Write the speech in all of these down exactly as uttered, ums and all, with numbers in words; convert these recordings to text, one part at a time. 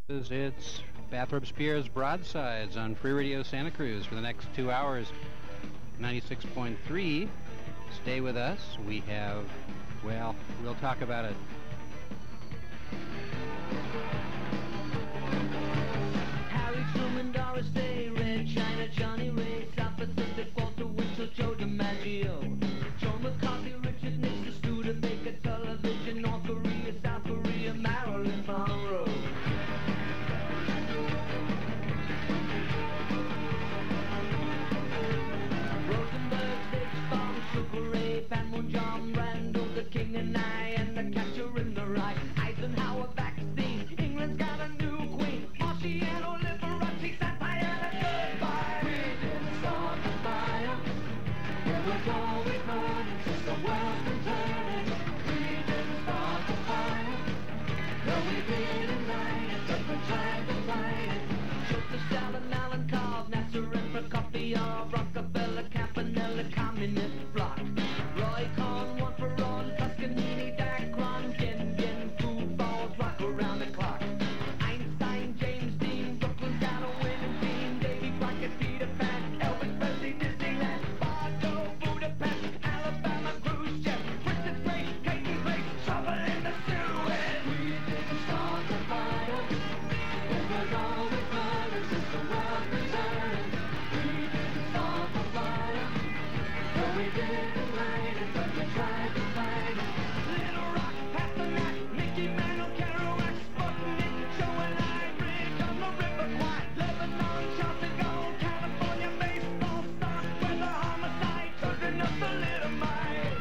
It's Bathrop Spears Broadsides on Free Radio Santa Cruz for the next two hours. ninety-six point three. Stay with us. We have, well, we'll talk about it. Harry Truman, Doris Day, Red China, Johnny Ray, South Pacific, Walter Winchell, Joe DiMaggio, Joe McCarthy, Richard Nixon, Studebaker, Television, North Korea, South Korea, Marilyn Monroe. Rosenberg, Dix, Bomb, Sugar Ray, Panmure, John Randall, the King and I, and the Catcher in the Rye, Eisenhower vaccine, England's got a new queen, Marciano, Liberace, satire, and goodbye. We didn't start the fire, it was always burning since the world's been turning. We didn't start the fire, no we didn't light it, but we tried to fight it. Schultz, Stalin, Alan Cobb, Nasser and Prokofiev, Rockefeller, Campanella, Communist Bloc, Roy Cohn, one for all, Toscanini, Dacron, Gin, Gin, food balls, rock around the clock. Einstein, James Dean, Brooklyn's got a winning team, Davy Crockett, Peter Pan, Elvis Presley, Disneyland, Bardo, Budapest, Alabama, Khrushchev, Princess Grace, Clayton Grace, trouble in the Suez. We didn't start the fire, it was always burning since the world's been turning. We didn't start the fire, no we didn't light it, but we tried to fight it. Little Rock, Pasternak, Mickey Mantle, Kerouac, Sputnik, Joe and Ivory, on the River Kwai, Lebanon, Chelsea Gold, California baseball stars, where the homicide children of thalidomide.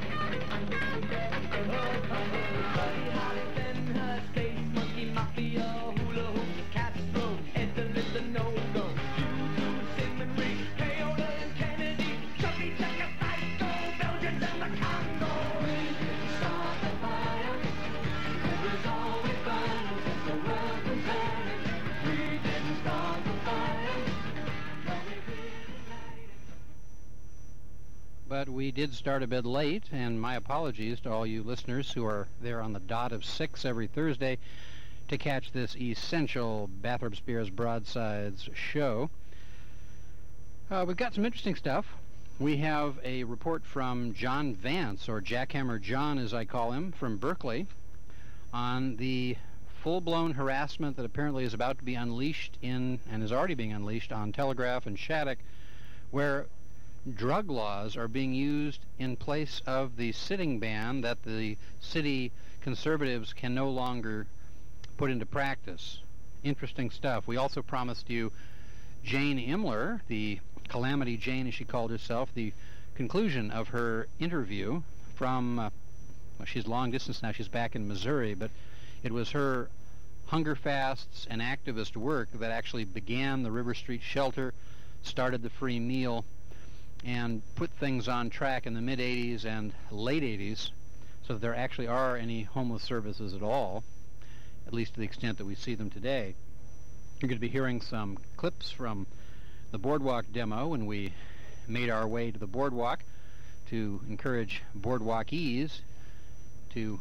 Buddy Holly, Ben Hur, Space Monkey, Mafia, Hula Hoop, Castro, Ed the Lizard, No-Go, Juju, Simon Reed, Payola and Kennedy, Chubby Checker, Psycho, Belgians and the Congo. We didn't start the fire, it was always burning since the world was turning. We didn't start the fire, no we didn't light it. But we did start a bit late, and my apologies to all you listeners who are there on the dot of six every Thursday to catch this essential Bathrop Spears Broadsides show. Uh, we've got some interesting stuff. We have a report from John Vance, or Jackhammer John as I call him, from Berkeley, on the full-blown harassment that apparently is about to be unleashed in, and is already being unleashed on Telegraph and Shattuck, where drug laws are being used in place of the sitting ban that the city conservatives can no longer put into practice. Interesting stuff. We also promised you Jane Imler, the Calamity Jane as she called herself, the conclusion of her interview from, uh, well, she's long distance now, she's back in Missouri, but it was her hunger fasts and activist work that actually began the River Street Shelter, started the free meal, and put things on track in the mid-eighties and late eighties so that there actually are any homeless services at all, at least to the extent that we see them today. You're going to be hearing some clips from the Boardwalk demo when we made our way to the Boardwalk to encourage Boardwalkies to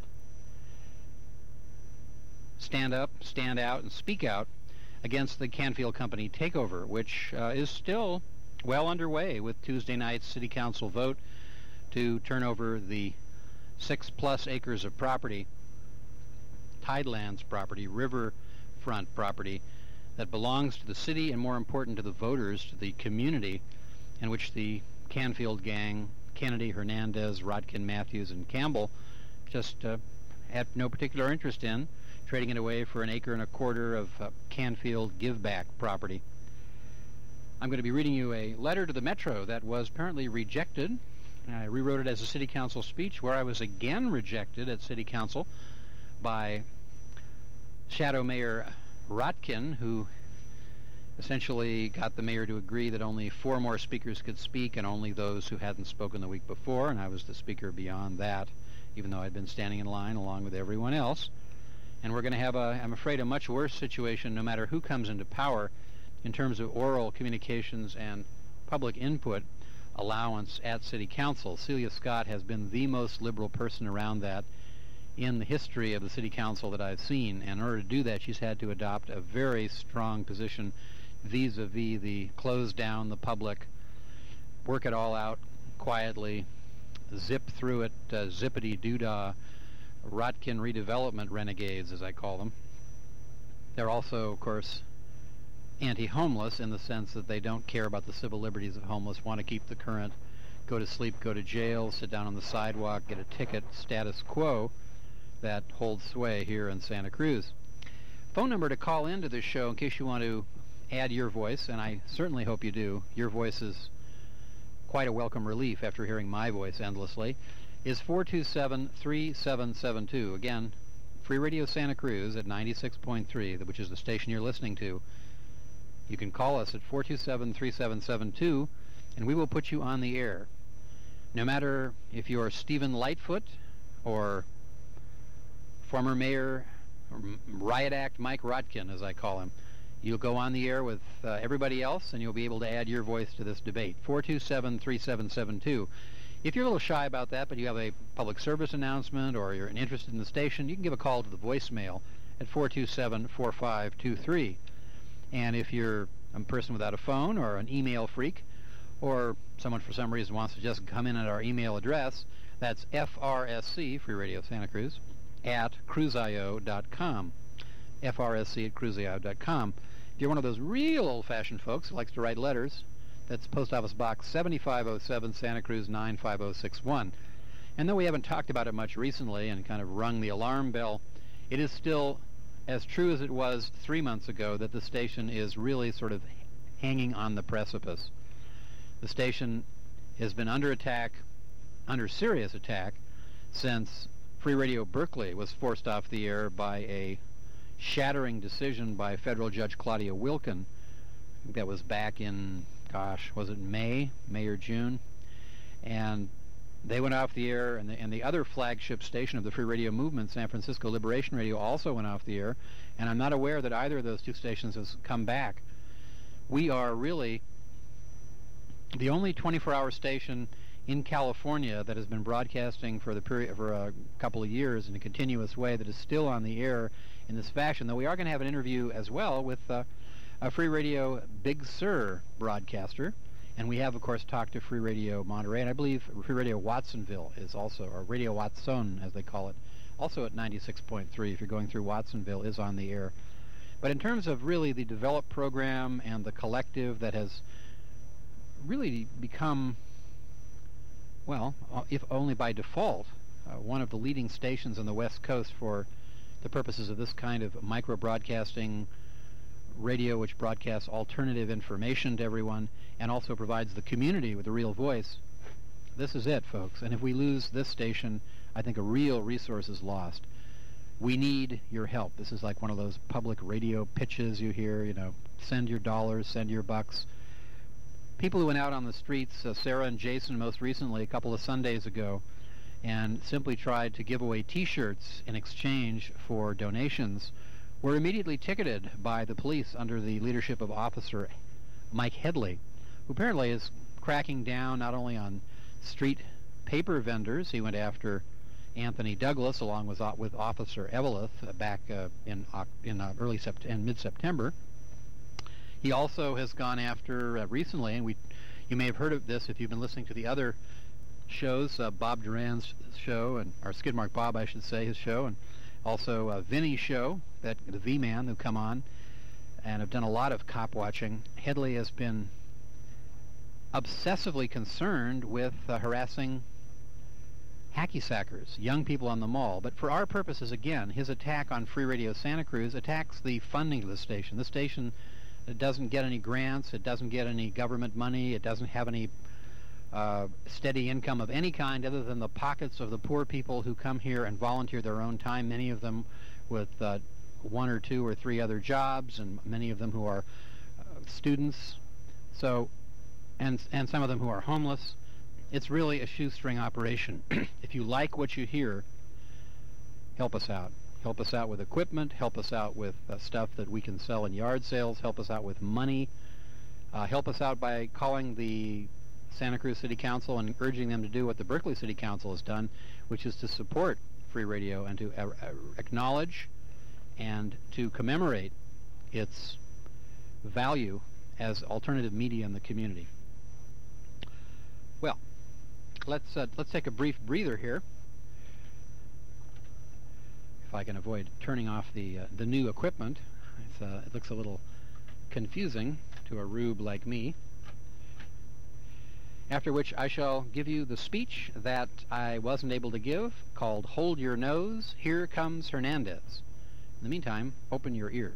stand up, stand out, and speak out against the Canfield Company takeover, which uh, is still well underway with Tuesday night's City Council vote to turn over the six-plus acres of property, Tidelands property, riverfront property, that belongs to the city and, more important, to the voters, to the community, in which the Canfield gang, Kennedy, Hernandez, Rodkin, Matthews, and Campbell, just uh, had no particular interest in, trading it away for an acre and a quarter of uh, Canfield give-back property. I'm going to be reading you a letter to the Metro that was apparently rejected. I rewrote it as a City Council speech, where I was again rejected at City Council by Shadow Mayor Rotkin, who essentially got the mayor to agree that only four more speakers could speak, and only those who hadn't spoken the week before, and I was the speaker beyond that, even though I'd been standing in line along with everyone else. And we're going to have, a, I'm afraid, a much worse situation no matter who comes into power in terms of oral communications and public input allowance at City Council. Celia Scott has been the most liberal person around that in the history of the city council that I've seen. And in order to do that, she's had to adopt a very strong position vis-a-vis the close down the public, work it all out quietly, zip through it, uh, zippity-doo-dah, Rotkin redevelopment renegades, as I call them. They're also, of course, anti-homeless in the sense that they don't care about the civil liberties of homeless, want to keep the current go to sleep, go to jail, sit down on the sidewalk, get a ticket status quo that holds sway here in Santa Cruz. Phone number to call into this show in case you want to add your voice, and I certainly hope you do. Your voice is quite a welcome relief after hearing my voice endlessly, is four two seven, three seven seven two. Again, Free Radio Santa Cruz at ninety-six point three, which is the station you're listening to. You can call us at four two seven, three seven seven two, and we will put you on the air. No matter if you're Stephen Lightfoot or former Mayor Riot Act Mike Rotkin, as I call him, you'll go on the air with uh, everybody else, and you'll be able to add your voice to this debate. four two seven, three seven seven two. If you're a little shy about that, but you have a public service announcement or you're interested in the station, you can give a call to the voicemail at four two seven, four five two three. And if you're a person without a phone or an email freak, or someone for some reason wants to just come in at our email address, that's F R S C, Free Radio Santa Cruz, at cruise-io dot com. F R S C at cruise-io dot com. If you're one of those real old-fashioned folks who likes to write letters, that's Post Office Box seventy-five oh seven, Santa Cruz nine five oh six one. And though we haven't talked about it much recently and kind of rung the alarm bell, it is still as true as it was three months ago that the station is really sort of hanging on the precipice. The station has been under attack, under serious attack, since Free Radio Berkeley was forced off the air by a shattering decision by federal judge Claudia Wilken. I think that was back in, gosh, was it May, May or June? And they went off the air, and the, and the other flagship station of the free radio movement, San Francisco Liberation Radio, also went off the air, and I'm not aware that either of those two stations has come back. We are really the only twenty-four hour station in California that has been broadcasting for the period for a couple of years in a continuous way that is still on the air in this fashion. Though we are going to have an interview as well with uh, a Free Radio Big Sur broadcaster, and we have, of course, talked to Free Radio Monterey, and I believe Free Radio Watsonville is also, or Radio Watson as they call it, also at ninety-six point three. If you're going through Watsonville, is on the air. But in terms of really the developed program and the collective that has really become, well, if only by default, uh, one of the leading stations on the West Coast for the purposes of this kind of micro-broadcasting radio, which broadcasts alternative information to everyone and also provides the community with a real voice. This is it, folks. And if we lose this station, I think a real resource is lost. We need your help. This is like one of those public radio pitches you hear, you know, send your dollars, send your bucks. People who went out on the streets, uh, Sarah and Jason most recently, a couple of Sundays ago, and simply tried to give away T-shirts in exchange for donations, were immediately ticketed by the police under the leadership of Officer Mike Headley, who apparently is cracking down not only on street paper vendors. He went after Anthony Douglas along with uh, with Officer Eveleth uh, back uh, in uh, in uh, early sept- in mid-September. He also has gone after uh, recently, and we, you may have heard of this if you've been listening to the other shows, uh, Bob Duran's show, and or Skidmark Bob, I should say, his show, and also uh, Vinny's show, that the V-Man who come on and have done a lot of cop watching. Headley has been obsessively concerned with uh, harassing hacky-sackers, young people on the mall. But for our purposes, again, his attack on Free Radio Santa Cruz attacks the funding of the station. The station It doesn't get any grants. It doesn't get any government money. It doesn't have any uh, steady income of any kind other than the pockets of the poor people who come here and volunteer their own time, many of them with uh, one or two or three other jobs, and many of them who are uh, students, so and and some of them who are homeless. It's really a shoestring operation. If you like what you hear, help us out. Help us out with equipment. Help us out with uh, stuff that we can sell in yard sales. Help us out with money. Uh, help us out by calling the Santa Cruz City Council and urging them to do what the Berkeley City Council has done, which is to support Free Radio and to uh, acknowledge and to commemorate its value as alternative media in the community. Well, let's uh, let's take a brief breather here. If I can avoid turning off the uh, the new equipment, it's, uh, it looks a little confusing to a rube like me. After which I shall give you the speech that I wasn't able to give, called Hold Your Nose, Here Comes Hernandez. In the meantime, open your ears.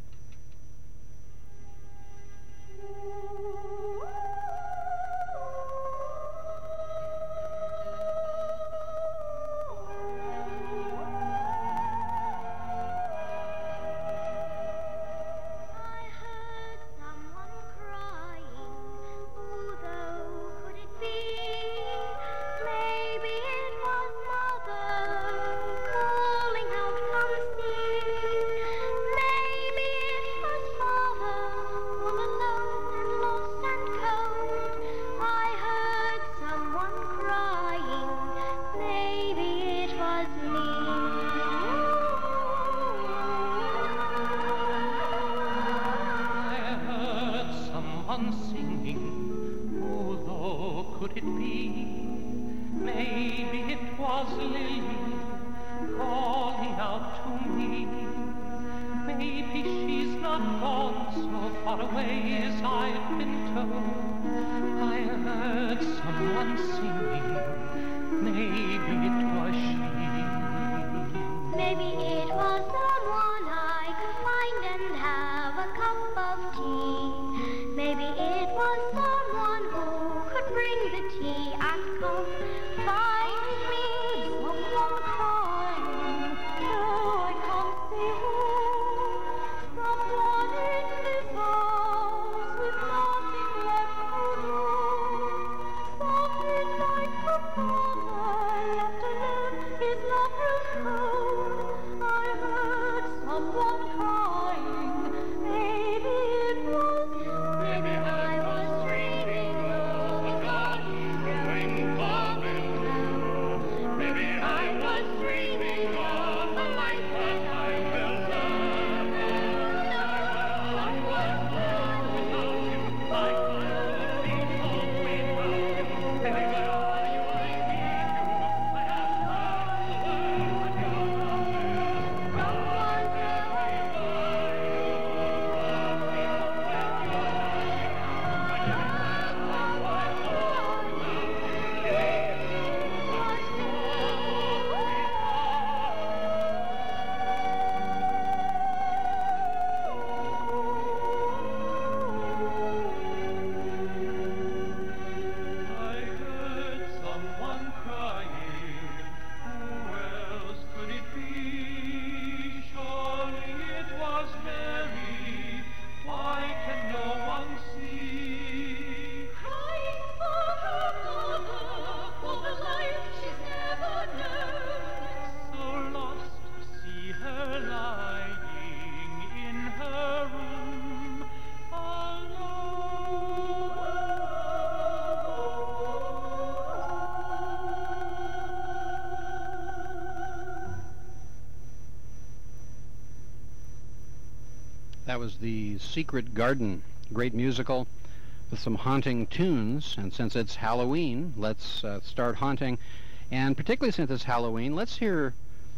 That was The Secret Garden, great musical with some haunting tunes. And since it's Halloween, let's uh, start haunting. And particularly since it's Halloween, let's hear,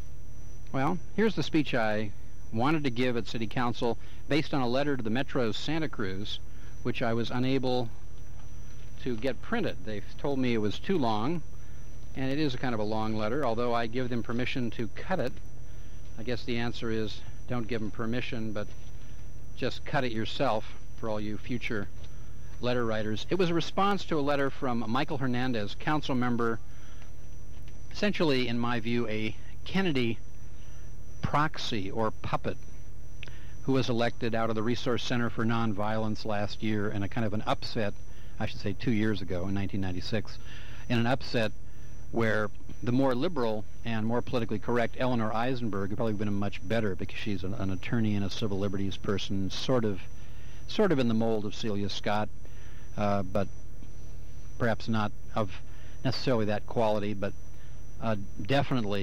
well, here's the speech I wanted to give at City Council based on a letter to the Metro Santa Cruz, which I was unable to get printed. They told me it was too long, and it is a kind of a long letter, although I give them permission to cut it. I guess the answer is don't give them permission, but just cut it yourself for all you future letter writers. It was a response to a letter from Michael Hernandez, council member, essentially, in my view, a Kennedy proxy or puppet, who was elected out of the Resource Center for Nonviolence last year in a kind of an upset, I should say two years ago in nineteen ninety-six, in an upset where the more liberal and more politically correct Eleanor Eisenberg would probably have been much better because she's an, an attorney and a civil liberties person, sort of sort of in the mold of Celia Scott, uh, but perhaps not of necessarily that quality, but uh, definitely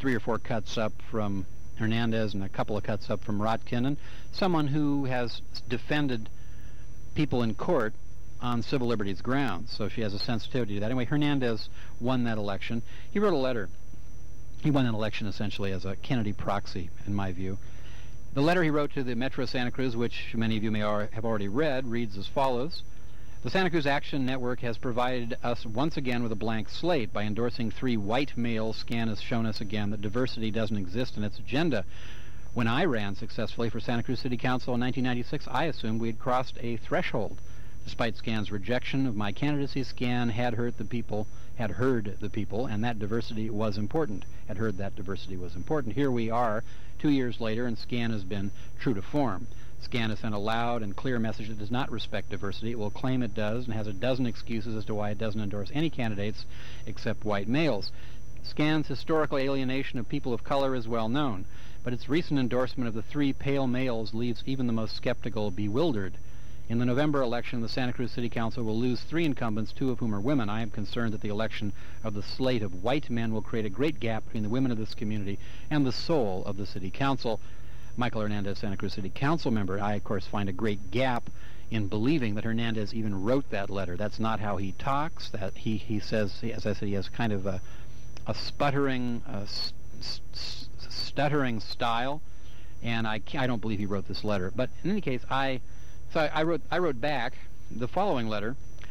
three or four cuts up from Hernandez and a couple of cuts up from Rotkin, and someone who has defended people in court on civil liberties grounds, so she has a sensitivity to that. Anyway, Hernandez won that election. He wrote a letter. He won that election essentially as a Kennedy proxy, in my view. The letter he wrote to the Metro Santa Cruz, which many of you may al- have already read, reads as follows. The Santa Cruz Action Network has provided us once again with a blank slate by endorsing three white males. Scan has shown us again that diversity doesn't exist in its agenda. When I ran successfully for Santa Cruz City Council in nineteen ninety-six, I assumed we had crossed a threshold. Despite Scan's rejection of my candidacy, Scan had heard the people, had heard the people, and that diversity was important. Had heard that diversity was important. Here we are, two years later, and Scan has been true to form. Scan has sent a loud and clear message that does not respect diversity. It will claim it does and has a dozen excuses as to why it doesn't endorse any candidates except white males. Scan's historical alienation of people of color is well known, but its recent endorsement of the three pale males leaves even the most skeptical bewildered. In the November election, the Santa Cruz City Council will lose three incumbents, two of whom are women. I am concerned that the election of the slate of white men will create a great gap between the women of this community and the soul of the City Council. Michael Hernandez, Santa Cruz City Council member. I, of course, find a great gap in believing that Hernandez even wrote that letter. That's not how he talks. That he, he says, as I said, he has kind of a, a sputtering, uh, st- st- stuttering style, and I, I don't believe he wrote this letter. But in any case, I... So I, I wrote I wrote back the following letter.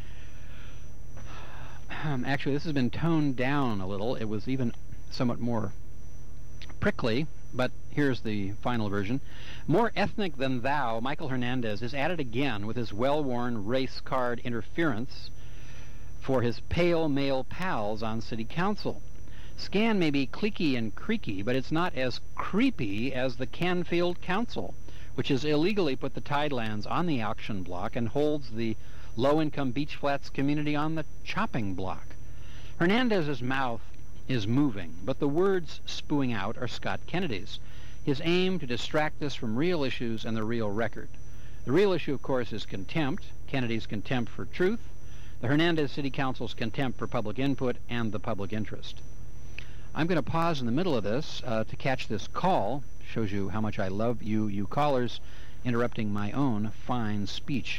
Um, actually, this has been toned down a little. It was even somewhat more prickly, but here's the final version. More ethnic than thou, Michael Hernandez is at it again with his well-worn race card interference for his pale male pals on City Council. Scan may be cliquey and creaky, but it's not as creepy as the Canfield Council, which has illegally put the Tidelands on the auction block and holds the low-income Beach Flats community on the chopping block. Hernandez's mouth is moving, but the words spewing out are Scott Kennedy's, his aim to distract us from real issues and the real record. The real issue, of course, is contempt, Kennedy's contempt for truth, the Hernandez City Council's contempt for public input, and the public interest. I'm going to pause in the middle of this uh, to catch this call. Shows you how much I love you, you callers, interrupting my own fine speech.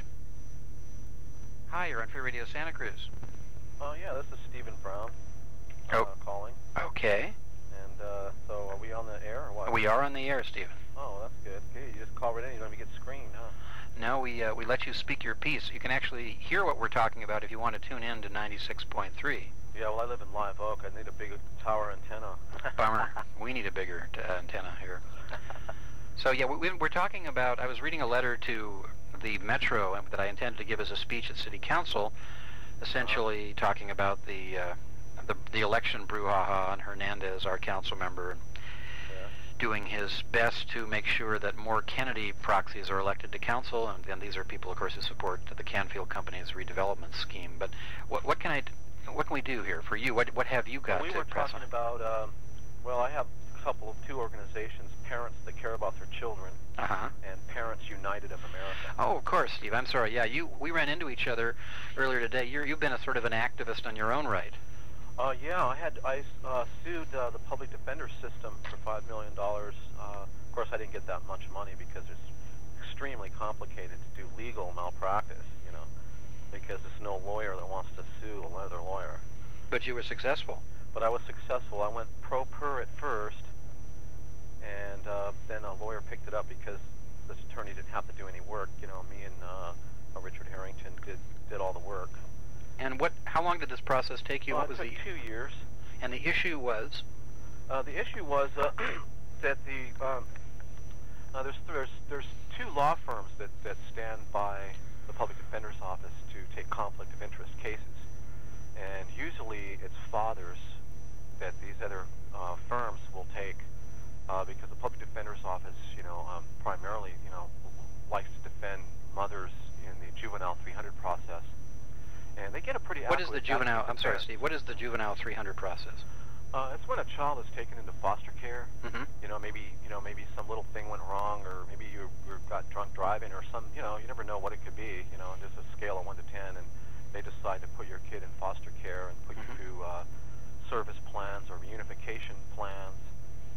Hi, you're on Free Radio Santa Cruz. Oh, yeah, this is Stephen Brown uh, oh. calling. Okay. And uh, so are we on the air or what? We are on the air, Stephen. Oh, that's good. Okay, you just call right in. You don't even get screened, huh? No, we uh, we let you speak your piece. You can actually hear what we're talking about if you want to tune in to ninety-six point three. Yeah, well, I live in Live Oak. I need a big tower antenna. Bummer. We need a bigger t- uh, antenna here. So, yeah, we, we're talking about, I was reading a letter to the Metro that I intended to give as a speech at City Council, essentially uh-huh. talking about the, uh, the the election brouhaha on Hernandez, our council member, and yeah. doing his best to make sure that more Kennedy proxies are elected to council, and, and these are people, of course, who support the Canfield Company's redevelopment scheme. But what, what can I... What can we do here for you? What what have you got well, we to were press talking on? about, um, well, I have a couple of two organizations, Parents That Care About Their Children, uh-huh. and Parents United of America. Oh, of course, Steve. I'm sorry. Yeah, you we ran into each other earlier today. You're, you've been a sort of an activist on your own right. Uh, yeah, I had I uh, sued uh, the public defender system for five million dollars. Uh, of course, I didn't get that much money because it's extremely complicated to do legal malpractice, you know, because there's no lawyer that wants to sue another lawyer. But you were successful. But I was successful. I went pro per at first, and uh, then a lawyer picked it up because this attorney didn't have to do any work. You know, me and uh, Richard Harrington did did all the work. And what? How long did this process take you? Well, what was it took the two years. And the issue was? Uh, the issue was uh, that the um, uh, there's there's there's two law firms that that stand by the public defender's office to take conflict of interest cases, and usually it's fathers that these other uh, firms will take uh, because the public defender's office, you know, um, primarily, you know, likes to defend mothers in the juvenile three hundred process, and they get a pretty. What is the juvenile? I'm sorry, Steve. What is the juvenile three hundred process? Uh, it's when a child is taken into foster care. Mm-hmm. You know, maybe you know maybe some little thing went wrong, or maybe you, you got drunk driving, or some. You know, you never know what it could be. You know, and there's a scale of one to ten, and they decide to put your kid in foster care and put mm-hmm. you through uh, service plans or reunification plans,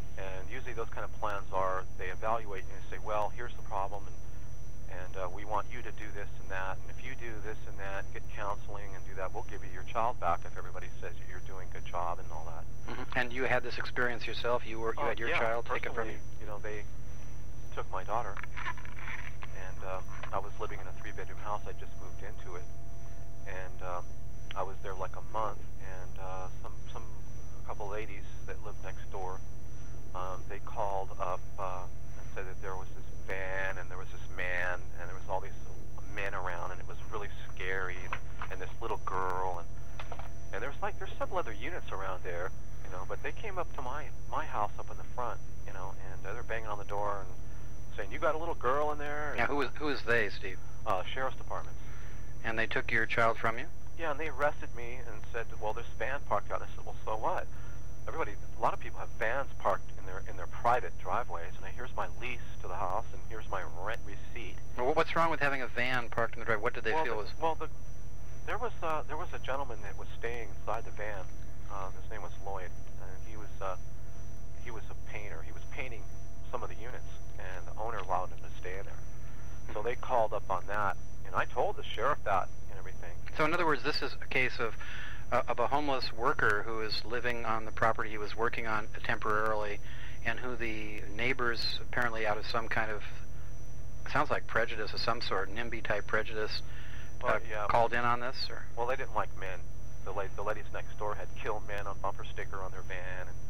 And usually those kind of plans are, they evaluate and say, well, here's the problem, and, and uh, we want you to do this and that, and if you do this and that, get counseling and do that, we'll give you your child back if everybody says that you're doing a good job and all that. Mm-hmm. And you had this experience yourself? You were you uh, had your yeah, child taken from you? You know, they took my daughter, and uh, I was living in a three-bedroom house. I just moved into it, and um, I was there like a month, and uh, some some a couple ladies that lived next door, um, they called up uh, and said that there was this van and there was this man and there was all these men around, and it was really scary, and, and this little girl, and and there's like there's several other units around there, you know, but they came up to my my house up in the front, you know, and uh, they're banging on the door and saying, you got a little girl in there? Yeah, who is who is they, Steve? Uh, sheriff's department. And they took your child from you? Yeah, and they arrested me and said, well, this van parked out. I said, well, so what? Everybody, a lot of people have vans parked in their in their private driveways, and here's my lease to the house, and here's my rent receipt. Well, what's wrong with having a van parked in the driveway? What did they well, feel the, was? Well, the, there was uh, there was a gentleman that was staying inside the van. Uh, his name was Lloyd, and he was uh, he was a painter. He was painting some of the units, and the owner allowed him to stay in there. So they called up on that, and I told the sheriff that and everything. So in other words, this is a case of uh, of a homeless worker who is living on the property he was working on temporarily, and who the neighbors, apparently out of some kind of, sounds like prejudice of some sort, NIMBY-type prejudice, Well, uh, yeah. called in on this? Or? Well, they didn't like men. The, la- the ladies next door had killed men on bumper sticker on their van. And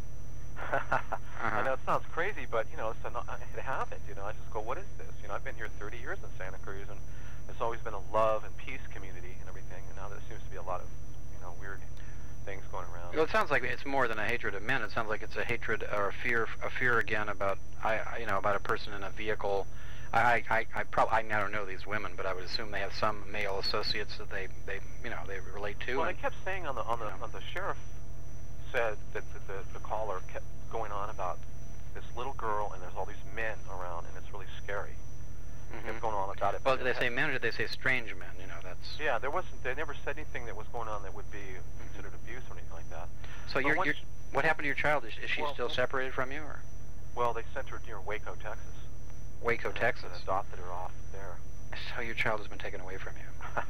uh-huh. I know it sounds crazy, but, you know, it's an, it happened. You know, I just go, what is this? You know, I've been here thirty years in Santa Cruz, and it's always been a love and peace community and everything, and now there seems to be a lot of, you know, weird things going around. Well, it sounds like it's more than a hatred of men. It sounds like it's a hatred or a fear, a fear again about, I, I- you know, about a person in a vehicle. I, I, I probably, I don't know these women, but I would assume they have some male associates that they, they, you know, they relate to. Well, and, I kept saying on the on the you know. on the sheriff said that the, the the caller kept going on about this little girl, and there's all these men around, and it's really scary. Mhm. Kept going on about it. Well, but did it they say had- men or did they say strange men? You know, that's. Yeah, there wasn't. They never said anything that was going on that would be considered abuse or anything like that. So But you're, once- you're, what happened to your child? Is, is she Well, still well- separated from you, or Well, they sent her near Waco, Texas. Waco, and Texas? And adopted her off there. So your child has been taken away from you.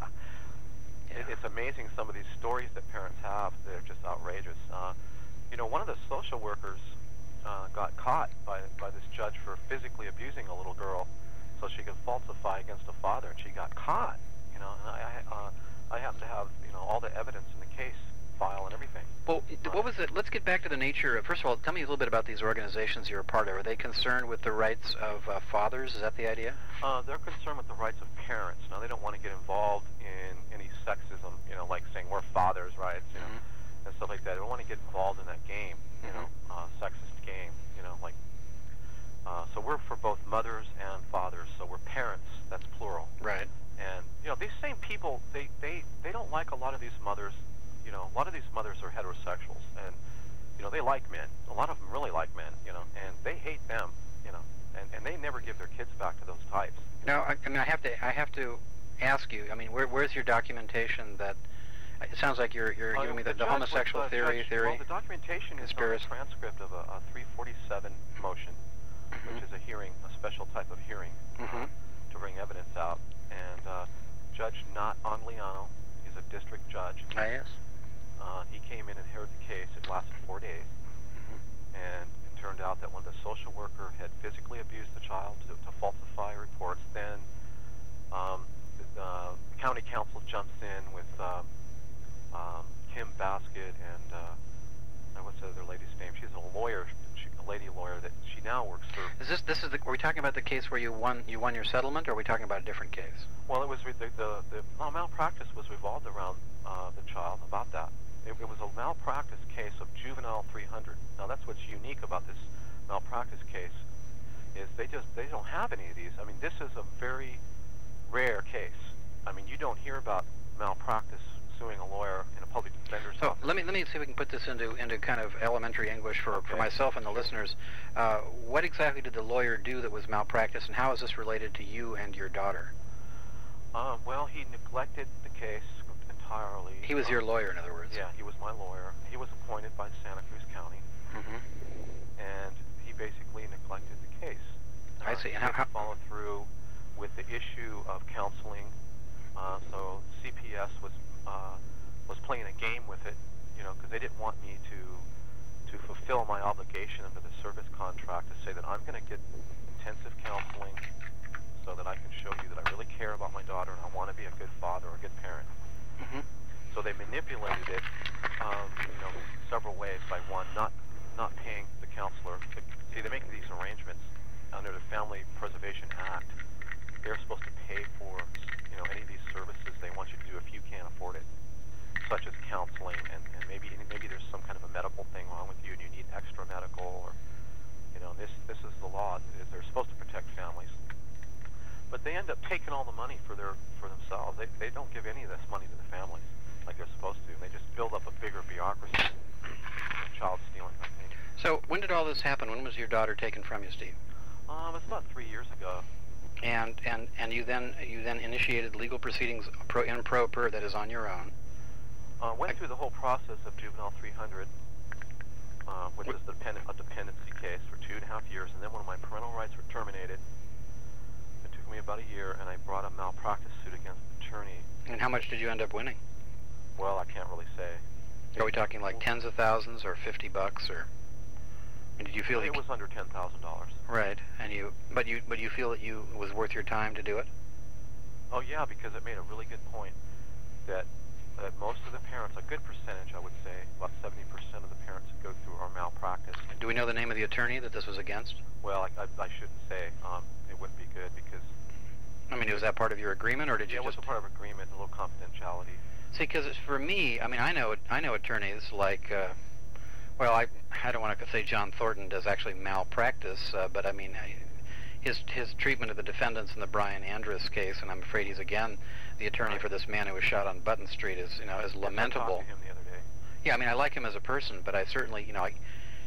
it, Yeah. it's amazing some of these stories that parents have. They're just outrageous. Uh, you know, one of the social workers uh, got caught by by this judge for physically abusing a little girl, so she could falsify against a father, and she got caught. You know, and I I, uh, I happen to have you know all the evidence in the case file and everything. Well, what was it? Let's get back to the nature of. First of all, tell me a little bit about these organizations you're a part of. Are they concerned with the rights of uh, fathers? Is that the idea? Uh, they're concerned with the rights of parents. Now, they don't want to get involved in any sexism, you know, like saying we're fathers' rights, you know, Mhm. and stuff like that. They don't want to get involved in that game, you Mhm. know, uh, sexist game, you know, like. Uh, so we're for both mothers and fathers. So we're parents. That's plural. Right. And you know, these same people, they they they don't like a lot of these mothers. You know, a lot of these mothers are heterosexuals, and you know, they like men. A lot of them really like men, you know, and they hate them, you know, and, and they never give their kids back to those types. Now, I, I mean, I have to, I have to ask you. I mean, where, where's your documentation that? It sounds like you're, you're Uh, giving me the, the judge homosexual was, uh, theory. judge- theory. Well, the documentation is on a Conspiracy. transcript of a, a three forty-seven motion, Mhm. which is a hearing, a special type of hearing Mhm. to bring evidence out. And uh, Judge Not Angliano is a district judge. Ah, yes. Uh, he came in and heard the case. It lasted four days. And it turned out that when the social worker had physically abused the child to, to falsify reports, then um, the, uh, the county council jumps in with um, um, Kim Basket and uh, what's the other lady's name? She's a lawyer, she, a lady lawyer that she now works for. Is this this is the? Are we talking about the case where you won you won your settlement, or are we talking about a different case? Well, it was re- the the, the well, malpractice was revolved around uh, the child about that. It, it was a malpractice case of juvenile three hundred. Now that's what's unique about this malpractice case is they just they don't have any of these. I mean, this is a very rare case. I mean, you don't hear about malpractice suing a lawyer in a public defender's So office. let me let me see if we can put this into into kind of elementary English for, for Okay. myself and the listeners. Uh, what exactly did the lawyer do that was malpractice, and how is this related to you and your daughter? Uh, well, he neglected the case entirely. He was Um, your lawyer, in other words. Yeah, he was my lawyer. He was appointed by Santa Cruz County. Mm-hmm. and he basically neglected the case. I see. He And how- didn't how- follow through with the issue of counseling. Uh, so C P S was uh, was playing a game with it, you know, because they didn't want me to to fulfill my obligation under the service contract to say that I'm going to get intensive counseling so that I can show you that I really care about my daughter and I want to be a good father or a good parent. Mhm. So they manipulated it, um, you know, several ways. By one, not not paying the counselor. See, they make these arrangements under the Family Preservation Act. They're supposed to pay for, you know, any of these services they want you to do if you can't afford it, such as counseling, and, and maybe maybe there's some kind of a medical thing wrong with you and you need extra medical, or, you know, this this is the law. Is they're supposed to protect families, but they end up taking all the money for their for themselves. They they don't give any of this money to the families like they're supposed to. They just build up a bigger bureaucracy. Child stealing, I think. So when did all this happen? When was your daughter taken from you, Steve? Um, it's about three years ago. And and and you then you then initiated legal proceedings pro in pro per, that is on your own. Uh, went through the whole process of Juvenile three hundred, uh, which What- is the dependent, a dependency case for two and a half years, and then when my parental rights were terminated, it took me about a year, and I brought a malpractice suit against the attorney. And how much did you end up winning? Well, I can't really say. Are we talking like tens of thousands or fifty bucks, or and did you feel it you, was under ten thousand dollars. right? And you but you but you feel that you it was worth your time to do it? Oh yeah, because it made a really good point that that most of the parents, a good percentage, I would say, about seventy percent of the parents that go through our malpractice. Do we know the name of the attorney that this was against? Well, I, I, I shouldn't say. Um, it wouldn't be good because I mean, was that part of your agreement, or did you yeah, it was just a part of agreement, a little confidentiality. see? Because for me, I mean, I know I know attorneys like, uh, well, I I don't want to say John Thornton does actually malpractice, uh, but I mean, I, his his treatment of the defendants in the Brian Andrus case, and I'm afraid he's again the attorney Right. for this man who was shot on Button Street, is you know is Yes, I lamentable. talked to him the other day. Yeah, I mean, I like him as a person, but I certainly, you know, I,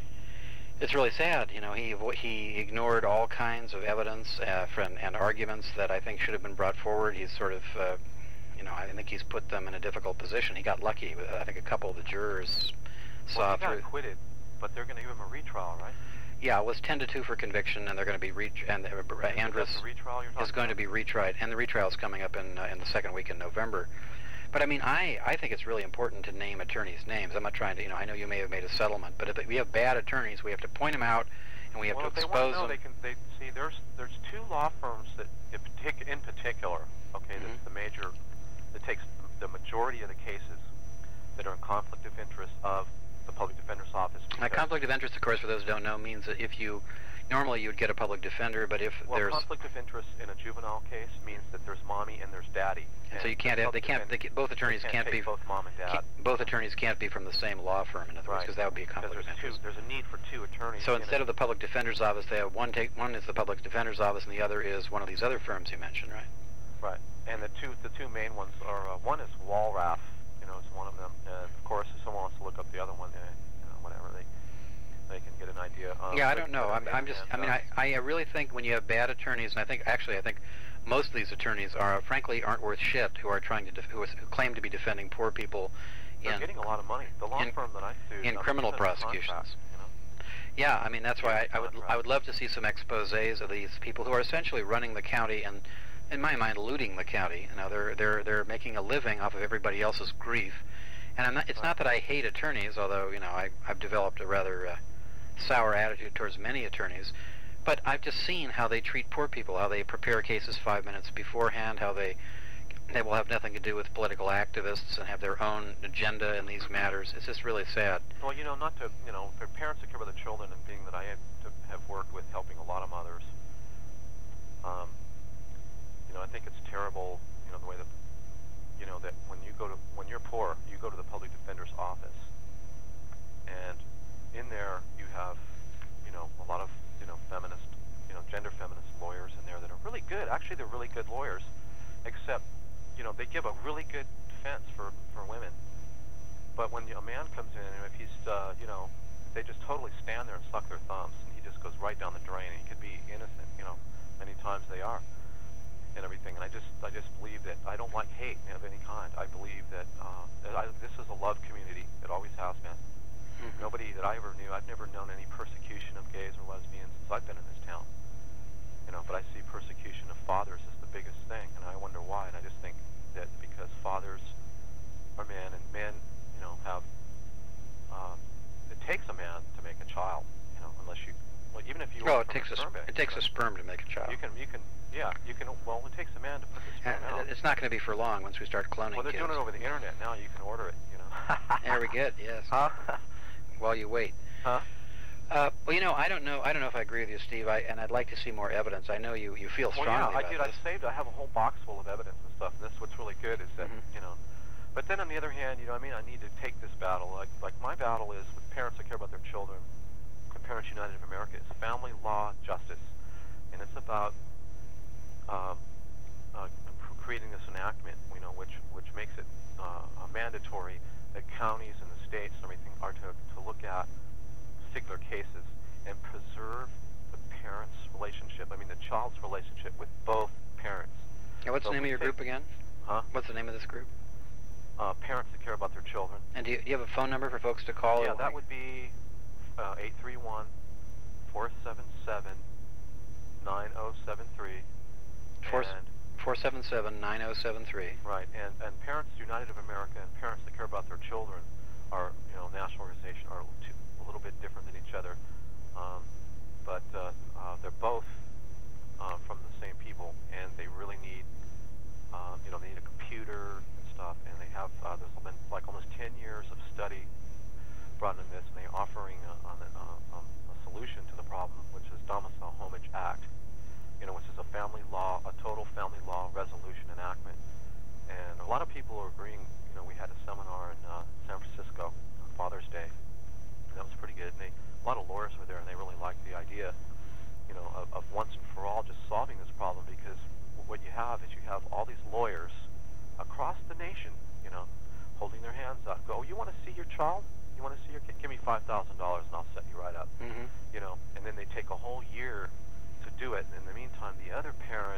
it's really sad. You know, he avo- he ignored all kinds of evidence uh, from, and arguments that I think should have been brought forward. He's sort of, uh, you know, I think he's put them in a difficult position. He got lucky. I think a couple of the jurors saw Well, he got through. acquitted, but they're going to give him a retrial, right? Yeah, it was ten to two for conviction, and they're going to be re- and uh, uh, Andrus That's the retrial you're talking is going to about? be retried, and the retrial is coming up in uh, in the second week in November. But I mean, I, I think it's really important to name attorneys' names. I'm not trying to, you know, I know you may have made a settlement, but if we have bad attorneys, we have to point them out, and we have well, to if they expose want to know, them. they can. They see. There's there's two law firms that, in, partic- in particular, okay, Mhm. that's the major, that takes the majority of the cases that are in conflict of interest of the public defender's office. A because- conflict of interest, of course, for those who don't know, means that if you normally you would get a public defender, but if Well, there's conflict of interest in a juvenile case means that there's mommy and there's daddy. and so you can't the have they public can't they, defender- ca- both attorneys they can't take be both mom and dad. can't- both attorneys can't be from the same law firm, in other words, Right. because that would be a Because conflict of there's two. interest. There's a need for two attorneys. So in instead it. of the public defender's office, they have one take one is the public defender's office, and the other is one of these other firms you mentioned, right? Right. And the two the two main ones are uh, one is Walraff, you know, is one of them. And of course, if someone wants to look up the other one, uh, you know, whatever they they can get an idea. Um, Yeah, I but- don't know. but I'm, on the I'm other just. hand, I mean, uh, I, I really think when you have bad attorneys, and I think actually, I think most of these attorneys are, frankly, aren't worth shit. Who are trying to, def- who, is, who claim to be defending poor people they're in. getting a lot of money. The law in- firm that I sued in um, criminal it's under prosecutions. contract, you know? Yeah, I mean that's why I, Yeah, I would contract. I would love to see some exposés of these people who are essentially running the county and, in my mind, looting the county. You know, they're they're they're making a living off of everybody else's grief. And I'm not, it's not that I hate attorneys, although you know I I've developed a rather uh, sour attitude towards many attorneys. But I've just seen how they treat poor people, how they prepare cases five minutes beforehand, how they they will have nothing to do with political activists and have their own agenda in these matters. It's just really sad. Well, you know, not to, you know, for parents that care about the children, and being that I have, to have worked with helping a lot of mothers, um, you know, I think it's terrible, you know, the way that, you know, that when you go to, when you're poor, you go to the public defender's office, and in there you have, you know, a lot of, you know, feminist, you know, gender feminist lawyers in there that are really good. Actually, they're really good lawyers, except, you know, they give a really good defense for, for women. But when a man comes in, and if he's, uh, you know, they just totally stand there and suck their thumbs, and he just goes right down the drain. And he could be innocent, you know, many times they are, and everything. And I just, I just believe that I don't like hate of any kind. I believe that, uh, that I, this is a love community. It always has been. Mm-hmm. Nobody that I ever knew. I've never known any persecution of gays or lesbians since I've been in this town. You know, but I see persecution of fathers as the biggest thing, and I wonder why. And I just think that because fathers are men, and men, you know, have. Uh, it takes a man to make a child. You know, unless you. Well, even if you. Well, it from takes a, a sperm sp- bank, it takes right? a sperm to make a child. You can. You can. Yeah. You can. Well, it takes a man to put the sperm Uh, out. it's not going to be for long once we start cloning Well, they're kids. doing it over the internet now. You can order it. You know. Very good. Yes. Huh? While you wait. Huh? Uh, well, you know, I don't know. I don't know if I agree with you, Steve. I, and I'd like to see more evidence. I know you, you feel Well, strongly yeah, I about did. this. I saved. I have a whole box full of evidence and stuff. And that's what's really good is that Mhm. you know. But then on the other hand, you know, I mean, I need to take this battle. Like, like my battle is with parents that care about their children. And Parents United of America is family law justice, and it's about um, uh, pr- creating this enactment. You know, which which makes it uh, uh, mandatory that counties and the states and everything are to to look at particular cases and preserve the parents' relationship. I mean, the child's relationship with both parents. And what's So the name of we your take- group again? Huh? What's the name of this group? Uh, parents that care about their children. And do you, do you have a phone number for folks to call? Yeah, or that like- would be uh, eight three one, four seven seven, nine oh seven three. Four- And, four seven seven, nine oh seven three. right, and, and Parents United of America and Parents that care about their children are, you know, national organization, are two, a little bit different than each other. Um, but uh, uh, they're both uh, from the same people, and they really need, uh, you know, they need a computer and stuff, and they have, uh, there's been like almost ten years of study brought in this, and they're offering a, on a, uh, um, a solution to the problem, which is Domicile Homage Act, you know, which is a family law, a total family law resolution enactment. And a lot of people are agreeing. You know, we had a seminar in uh, San Francisco on Father's Day, and that was pretty good. And they, a lot of lawyers were there, and they really liked the idea, you know, of, of once and for all just solving this problem, because w- what you have is you have all these lawyers across the nation, you know, holding their hands up. Go, you want to see your child? You want to see your kid? Give me five thousand dollars, and I'll set you right up. Mm-hmm. You know, and then they take a whole year to do it. And in the meantime, the other parent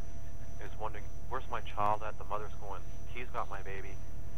is wondering, where's my child at? The mother's going, he's got my baby.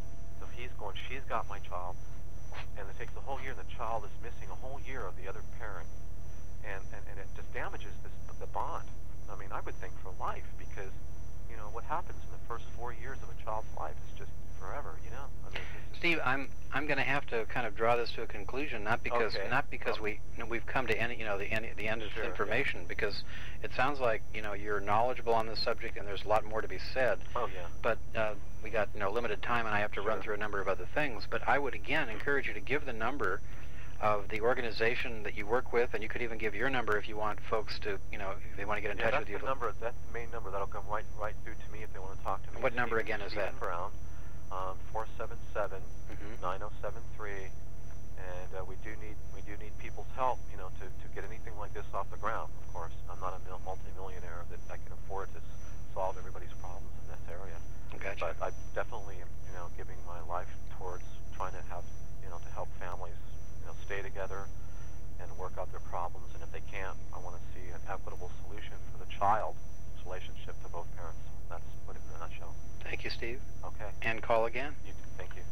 So he's going, she's got my child. And it takes a whole year, and the child is missing a whole year of the other parent. And, and, and it just damages this, the bond. I mean, I would think for life, because, you know, what happens in the first four years of a child's life is just forever, you know? I mean, it's, Steve, I'm I'm going to have to kind of draw this to a conclusion, not because Okay. not because Oh. we you know, we've come to any you know the end the end of Sure, this information, because it sounds like you know you're knowledgeable on this subject and there's a lot more to be said. oh, yeah. But uh, we got you know limited time, and I have to run Sure. through a number of other things. But I would again encourage you to give the number of the organization that you work with, and you could even give your number if you want folks to you know if they want to get in Yeah, touch that's with you. the number. That's the main number that'll come right right through to me if they want to talk to me. What number Stephen- again is Stephen that? Brown, um, four seven seven, Mhm. nine oh seven three, and uh, we do need we do need people's help, you know, to, to get anything like this off the ground. Of course, I'm not a mil- multimillionaire that I can afford to s- solve everybody's problems in this area. Gotcha. But I definitely am, you know, giving my life towards trying to have, you know, to help families, you know, stay together and work out their problems. And if they can't, I want to see an equitable solution for the child's relationship to both parents. That's what it in a nutshell. Thank you, Steve. Okay. And call again. You, thank you.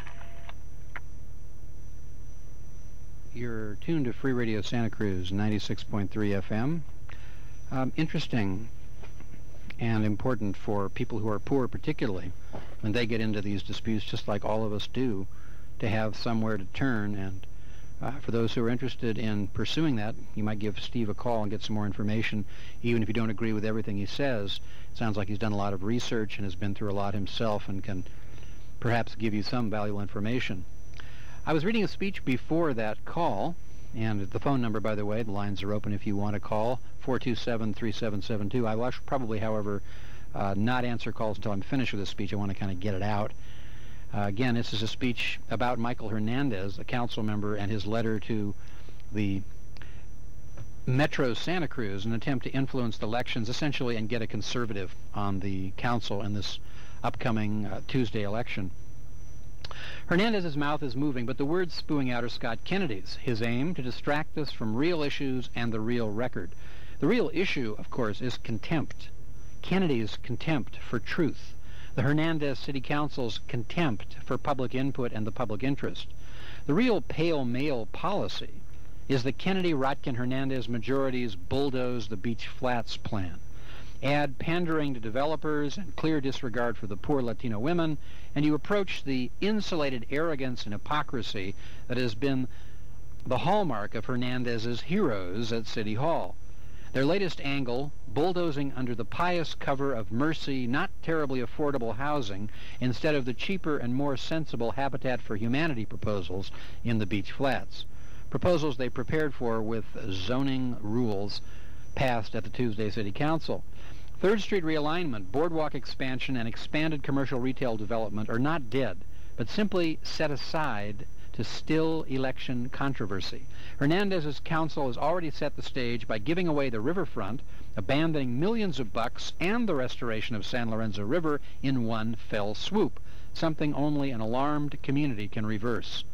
You're tuned to Free Radio Santa Cruz, ninety-six point three F M. Um, interesting and important for people who are poor, particularly when they get into these disputes, just like all of us do, to have somewhere to turn. And uh, for those who are interested in pursuing that, you might give Steve a call and get some more information, even if you don't agree with everything he says. It sounds like he's done a lot of research and has been through a lot himself and can perhaps give you some valuable information. I was reading a speech before that call, and the phone number, by the way, the lines are open if you want to call, four two seven, three seven seven two. I will actually probably, however, uh, not answer calls until I'm finished with this speech. I want to kind of get it out. Uh, again, this is a speech about Michael Hernandez, a council member, and his letter to the Metro Santa Cruz, an attempt to influence the elections, essentially, and get a conservative on the council in this upcoming uh, Tuesday election. Hernandez's mouth is moving, but the words spewing out are Scott Kennedy's. His aim, to distract us from real issues and the real record. The real issue, of course, is contempt. Kennedy's contempt for truth. The Hernandez City Council's contempt for public input and the public interest. The real pale male policy is the Kennedy-Rotkin-Hernandez majority's bulldoze the Beach Flats plan. Add pandering to developers and clear disregard for the poor Latino women, and you approach the insulated arrogance and hypocrisy that has been the hallmark of Hernandez's heroes at City Hall. Their latest angle, bulldozing under the pious cover of mercy, not terribly affordable housing, instead of the cheaper and more sensible Habitat for Humanity proposals in the Beach Flats. Proposals they prepared for with zoning rules passed at the Tuesday City Council. Third Street realignment, boardwalk expansion, and expanded commercial retail development are not dead, but simply set aside to still election controversy. Hernandez's council has already set the stage by giving away the riverfront, abandoning millions of bucks and the restoration of San Lorenzo River in one fell swoop, something only an alarmed community can reverse.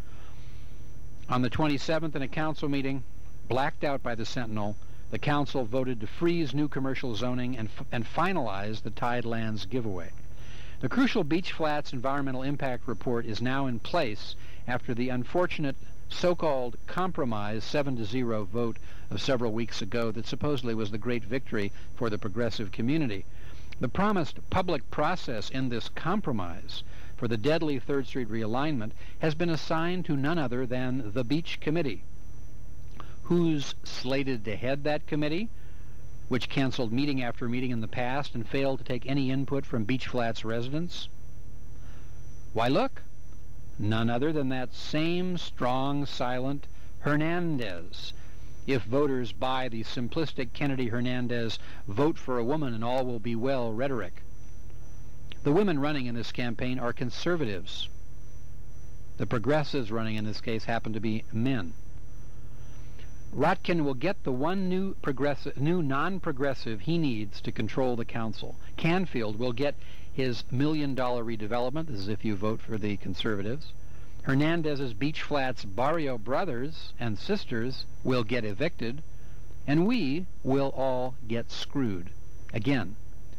On the twenty-seventh, in a council meeting, blacked out by the Sentinel, the council voted to freeze new commercial zoning and, f- and finalize the Tidelands giveaway. The crucial Beach Flats Environmental Impact Report is now in place after the unfortunate so-called compromise seven to zero vote of several weeks ago that supposedly was the great victory for the progressive community. The promised public process in this compromise for the deadly Third Street realignment has been assigned to none other than the Beach Committee. Who's slated to head that committee, which canceled meeting after meeting in the past and failed to take any input from Beach Flats residents? Why, look, none other than that same strong, silent Hernandez. If voters buy the simplistic Kennedy-Hernandez vote for a woman and all will be well rhetoric. The women running in this campaign are conservatives. The progressives running in this case happen to be men. Rotkin will get the one new progressive, new non-progressive he needs to control the council. Canfield will get his million-dollar redevelopment, as if you vote for the conservatives. Hernandez's Beach Flats Barrio brothers and sisters will get evicted, and we will all get screwed again.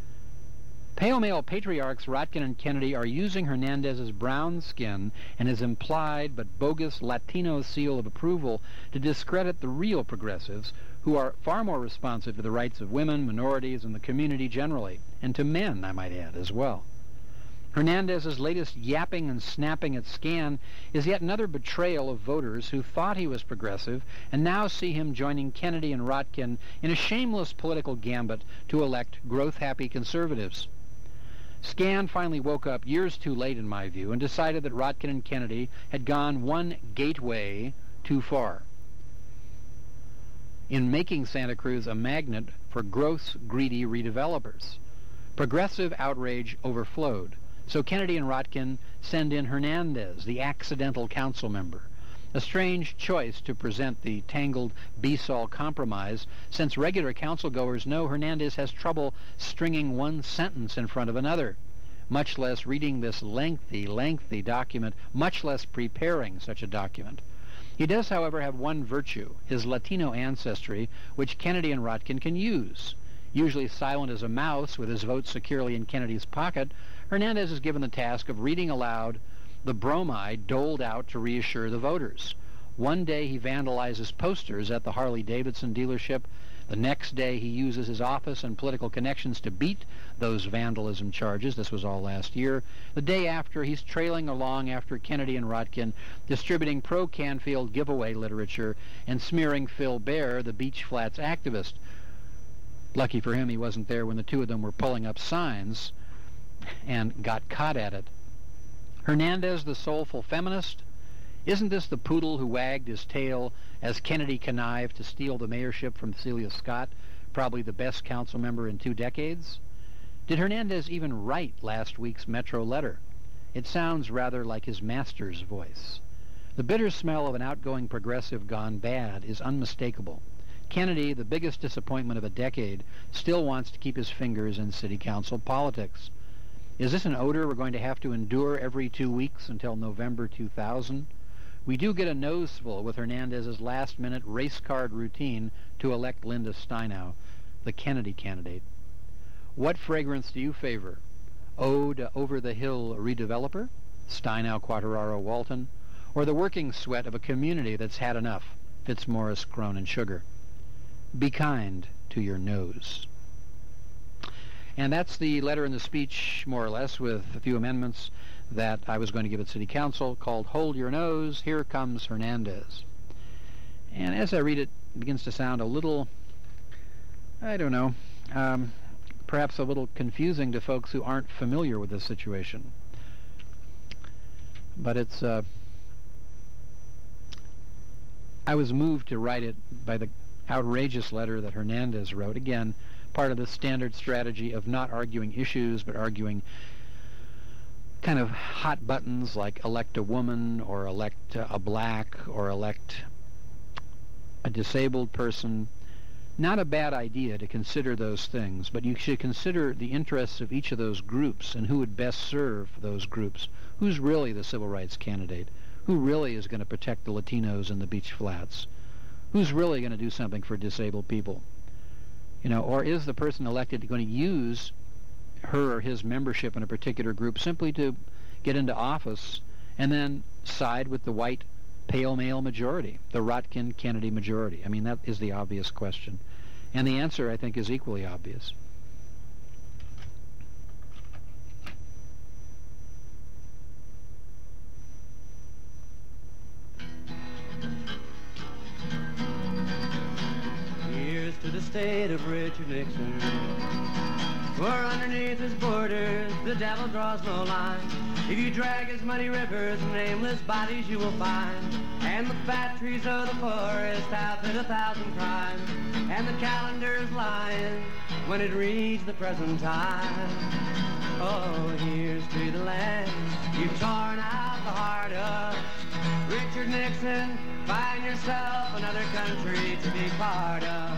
Pale male patriarchs Rotkin and Kennedy are using Hernandez's brown skin and his implied but bogus Latino seal of approval to discredit the real progressives, who are far more responsive to the rights of women, minorities, and the community generally, and to men, I might add, as well. Hernandez's latest yapping and snapping at Scan is yet another betrayal of voters who thought he was progressive and now see him joining Kennedy and Rotkin in a shameless political gambit to elect growth-happy conservatives. Scan finally woke up years too late, in my view, and decided that Rotkin and Kennedy had gone one gateway too far in making Santa Cruz a magnet for gross, greedy redevelopers. Progressive outrage overflowed, so Kennedy and Rotkin send in Hernandez, the accidental council member. A strange choice to present the tangled B-Sol compromise, since regular council-goers know Hernandez has trouble stringing one sentence in front of another, much less reading this lengthy, lengthy document, much less preparing such a document. He does, however, have one virtue, his Latino ancestry, which Kennedy and Rotkin can use. Usually silent as a mouse with his vote securely in Kennedy's pocket, Hernandez is given the task of reading aloud the bromide doled out to reassure the voters. One day he vandalizes posters at the Harley-Davidson dealership. The next day he uses his office and political connections to beat those vandalism charges. This was all last year. The day after, he's trailing along after Kennedy and Rotkin, distributing pro-Canfield giveaway literature and smearing Phil Baer, the Beach Flats activist. Lucky for him, he wasn't there when the two of them were pulling up signs and got caught at it. Hernandez, the soulful feminist? Isn't this the poodle who wagged his tail as Kennedy connived to steal the mayorship from Celia Scott, probably the best council member in two decades? Did Hernandez even write last week's Metro letter? It sounds rather like his master's voice. The bitter smell of an outgoing progressive gone bad is unmistakable. Kennedy, the biggest disappointment of a decade, still wants to keep his fingers in city council politics. Is this an odor we're going to have to endure every two weeks until November two thousand? We do get a noseful with Hernandez's last-minute race card routine to elect Linda Steinow, the Kennedy candidate. What fragrance do you favor? Ode Over the Hill Redeveloper, Steinow Quattararo Walton, or the working sweat of a community that's had enough. Fitzmaurice, Cronin, Sugar. Be kind to your nose. And that's the letter and the speech, more or less, with a few amendments that I was going to give at City Council, called Hold Your Nose, Here Comes Hernandez. And as I read it, it begins to sound a little, I don't know, um, perhaps a little confusing to folks who aren't familiar with this situation. But it's, uh, I was moved to write it by the outrageous letter that Hernandez wrote. Again, part of the standard strategy of not arguing issues, but arguing kind of hot buttons like elect a woman, or elect a black, or elect a disabled person. Not a bad idea to consider those things, but you should consider the interests of each of those groups and who would best serve those groups. Who's really the civil rights candidate? Who really is going to protect the Latinos in the Beach Flats? Who's really going to do something for disabled people? You know, or is the person elected going to use her or his membership in a particular group simply to get into office and then side with the white pale male majority, the Rotkin-Kennedy majority? I mean, that is the obvious question. And the answer, I think, is equally obvious. Here's to the state of Richard Nixon, where underneath his borders the devil draws no line. If you drag his muddy rivers, nameless bodies you will find. And the fat trees of the forest have hid a thousand crimes. And the calendar's lying when it reads the present time. Oh, here's to the land you've torn out the heart of. Richard Nixon, find yourself another country to be part of.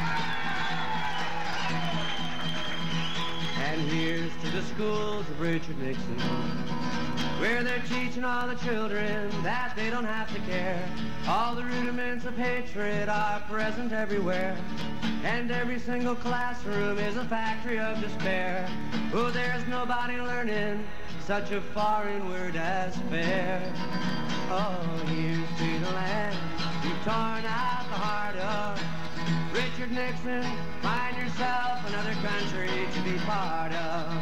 And here's to the schools of Richard Nixon, where they're teaching all the children that they don't have to care. All the rudiments of hatred are present everywhere, and every single classroom is a factory of despair. Oh, there's nobody learning such a foreign word as fair. Oh, here's to the land you've torn out the heart of. Richard Nixon, find yourself another country to be part of.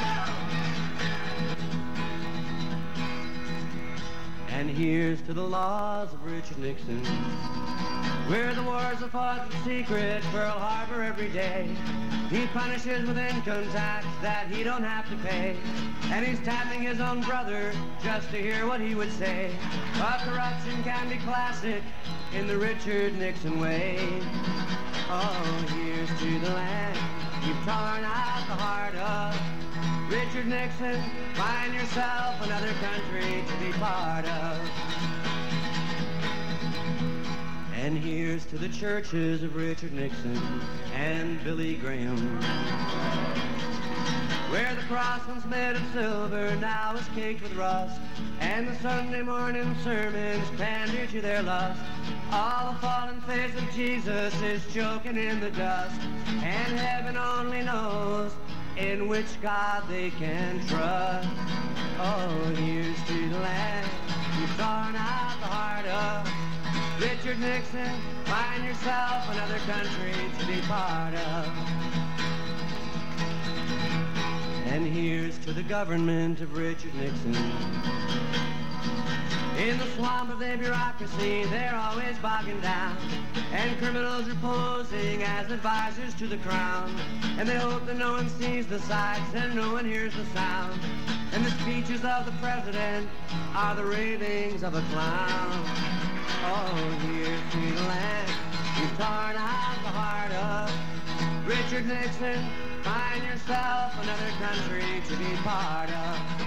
And here's to the laws of Richard Nixon, where the wars are fought in secret, Pearl Harbor every day. He punishes with income tax that he don't have to pay, and he's tapping his own brother just to hear what he would say. But corruption can be classic in the Richard Nixon way. Oh, here's to the land you've torn out the heart of. Richard Nixon, find yourself another country to be part of. And here's to the churches of Richard Nixon and Billy Graham, where the cross once made of silver now is caked with rust, and the Sunday morning sermons pander to their lust. All the fallen face of Jesus is choking in the dust, and heaven only knows in which God they can trust. Oh, here's to the land you've torn out the heart of. Richard Nixon, find yourself another country to be part of. And here's to the government of Richard Nixon. In the swamp of their bureaucracy, they're always bogging down, and criminals are posing as advisors to the crown. And they hope that no one sees the sights and no one hears the sound. And the speeches of the president are the ravings of a clown. Oh, here's to the land you've torn out the heart of. Richard Nixon, find yourself another country to be part of.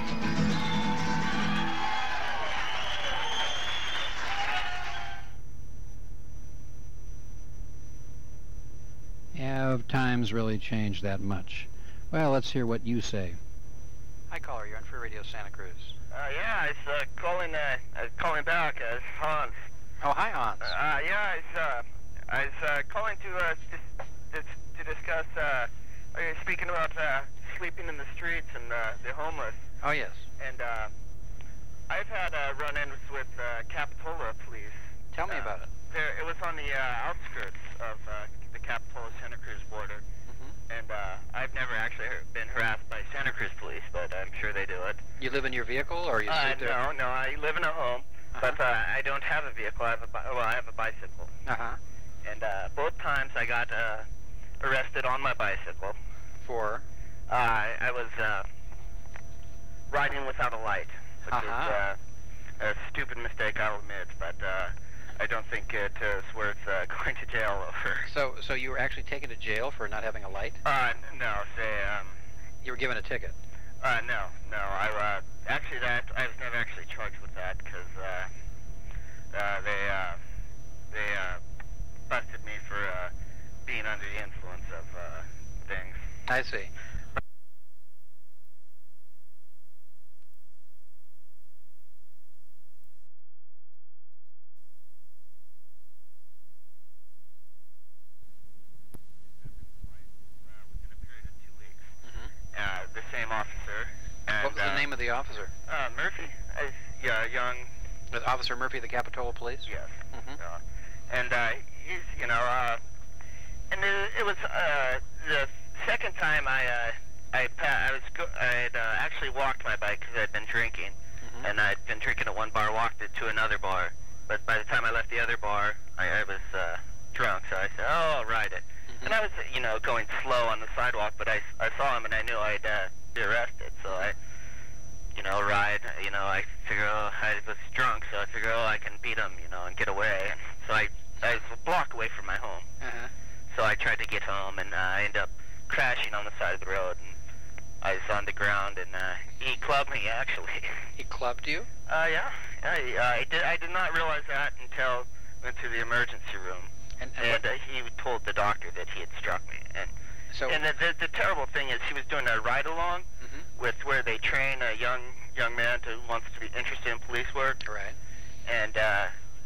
Have times really changed that much? Well, let's hear what you say. Hi, caller. You're on Free Radio Santa Cruz. Uh, yeah, I was uh, calling. Uh, I was calling back. Uh, it's Hans. Oh, hi, Hans. Uh, yeah, I was. Uh, I was uh, calling to uh, dis- to discuss. Uh, are you speaking about uh, sleeping in the streets and uh, the homeless? Oh, yes. And uh, I've had uh, run-ins with uh, Capitola police. Tell me Uh, about it. There, it was on the uh, outskirts of uh, the Capitola-Santa Cruz border, Mm-hmm. and uh, I've never actually har- been harassed by Santa Cruz police, but I'm sure they do it. You live in your vehicle, or you Uh, sleep there? no, no, I live in a home, Uh-huh. but uh, I don't have a vehicle. I have a bi- well, I have a bicycle, Uh-huh. and uh, both times I got uh, arrested on my bicycle. For? Uh, I, I was uh, riding without a light, which Uh-huh. is uh, a stupid mistake, I'll admit, but uh, I don't think it is worth uh, going to jail over. So, so you were actually taken to jail for not having a light? Uh, n- no, say, um, You were given a ticket. uh, no, no, I, uh, actually that, I was never actually charged with that, because, uh, uh, they, uh, they, uh, busted me for, uh, being under the influence of, uh, things. I see. Within a period of two weeks. Mm-hmm. Uh, the same officer. And, What was the uh, name of the officer? Uh, Murphy? I, yeah, young, Was Officer Murphy, the Capitola Police? yes. Mm-hmm. Uh, and, uh, he's, you know, uh, and it, it was, uh, the second time I, uh, I, pa- I was, go- I had, uh, actually walked my bike because I'd been drinking. Mm-hmm. And I'd been drinking at one bar, walked it to another bar. But by the time I left the other bar, I, I was, uh, drunk, so I said, oh, I'll ride it. Mhm. And I was, you know, going slow on the sidewalk, but I, I saw him and I knew I'd uh, be arrested. So I, you know, ride, you know, I figure, oh, I was drunk, so I figure, oh, I can beat him, you know, and get away. And so I, I was a block away from my home. Uh-huh. So I tried to get home, and uh, I ended up crashing on the side of the road. And I was on the ground, and uh, he clubbed me, actually. He clubbed you? Uh, yeah, yeah. he, Uh, I did. I did not realize that until I went to the emergency room, And, and and what, uh, he told the doctor that he had struck me. And so, and the, the the terrible thing is, he was doing a ride along Mhm. with where they train a young young man who wants to be interested in police work. right. And uh,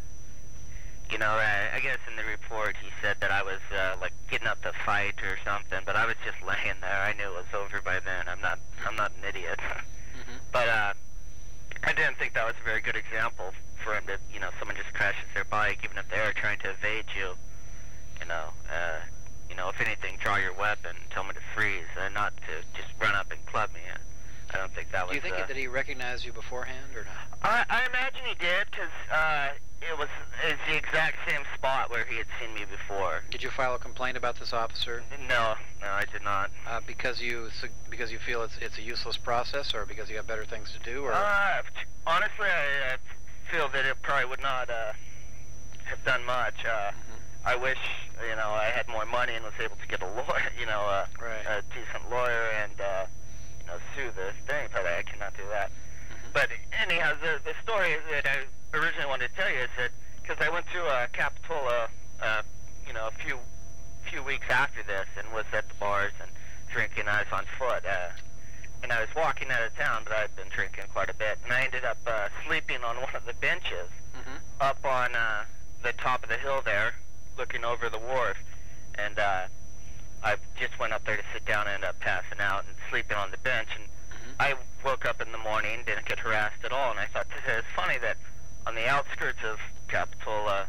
you know, uh, I guess in the report he said that I was uh, like getting up to fight or something, but I was just laying there. I knew it was over by then. I'm not. I'm not an idiot. Mm-hmm. But uh, I didn't think that was a very good example for him to, you know, someone just crashes their bike, even if they are trying to evade you. You know, uh, you know, if anything, draw your weapon, tell me to freeze, and not to just run up and club me. I don't think that was. Do you think uh, that he recognized you beforehand, or not? I, I imagine he did, because uh, it was it's the exact same spot where he had seen me before. Did you file a complaint about this officer? No, no, I did not. Uh, because you su- because you feel it's it's a useless process, or because you have better things to do, or Uh, honestly, I, I feel that it probably would not uh, have done much. Uh, Mhm. I wish, you know, I had more money and was able to get a lawyer, you know, uh, Right. a decent lawyer and, uh, you know, sue the thing, but I cannot do that. Mhm. But anyhow, the, the story that I originally wanted to tell you is that, because I went to uh, Capitola, uh, you know, a few few weeks after this and was at the bars and drinking, I was on foot, uh, and I was walking out of town, but I'd been drinking quite a bit, and I ended up uh, sleeping on one of the benches Mhm. up on uh, the top of the hill there, looking over the wharf, and uh, I just went up there to sit down and ended up passing out and sleeping on the bench, and Mhm. I woke up in the morning, didn't get harassed at all, and I thought, this is funny that on the outskirts of Capitola,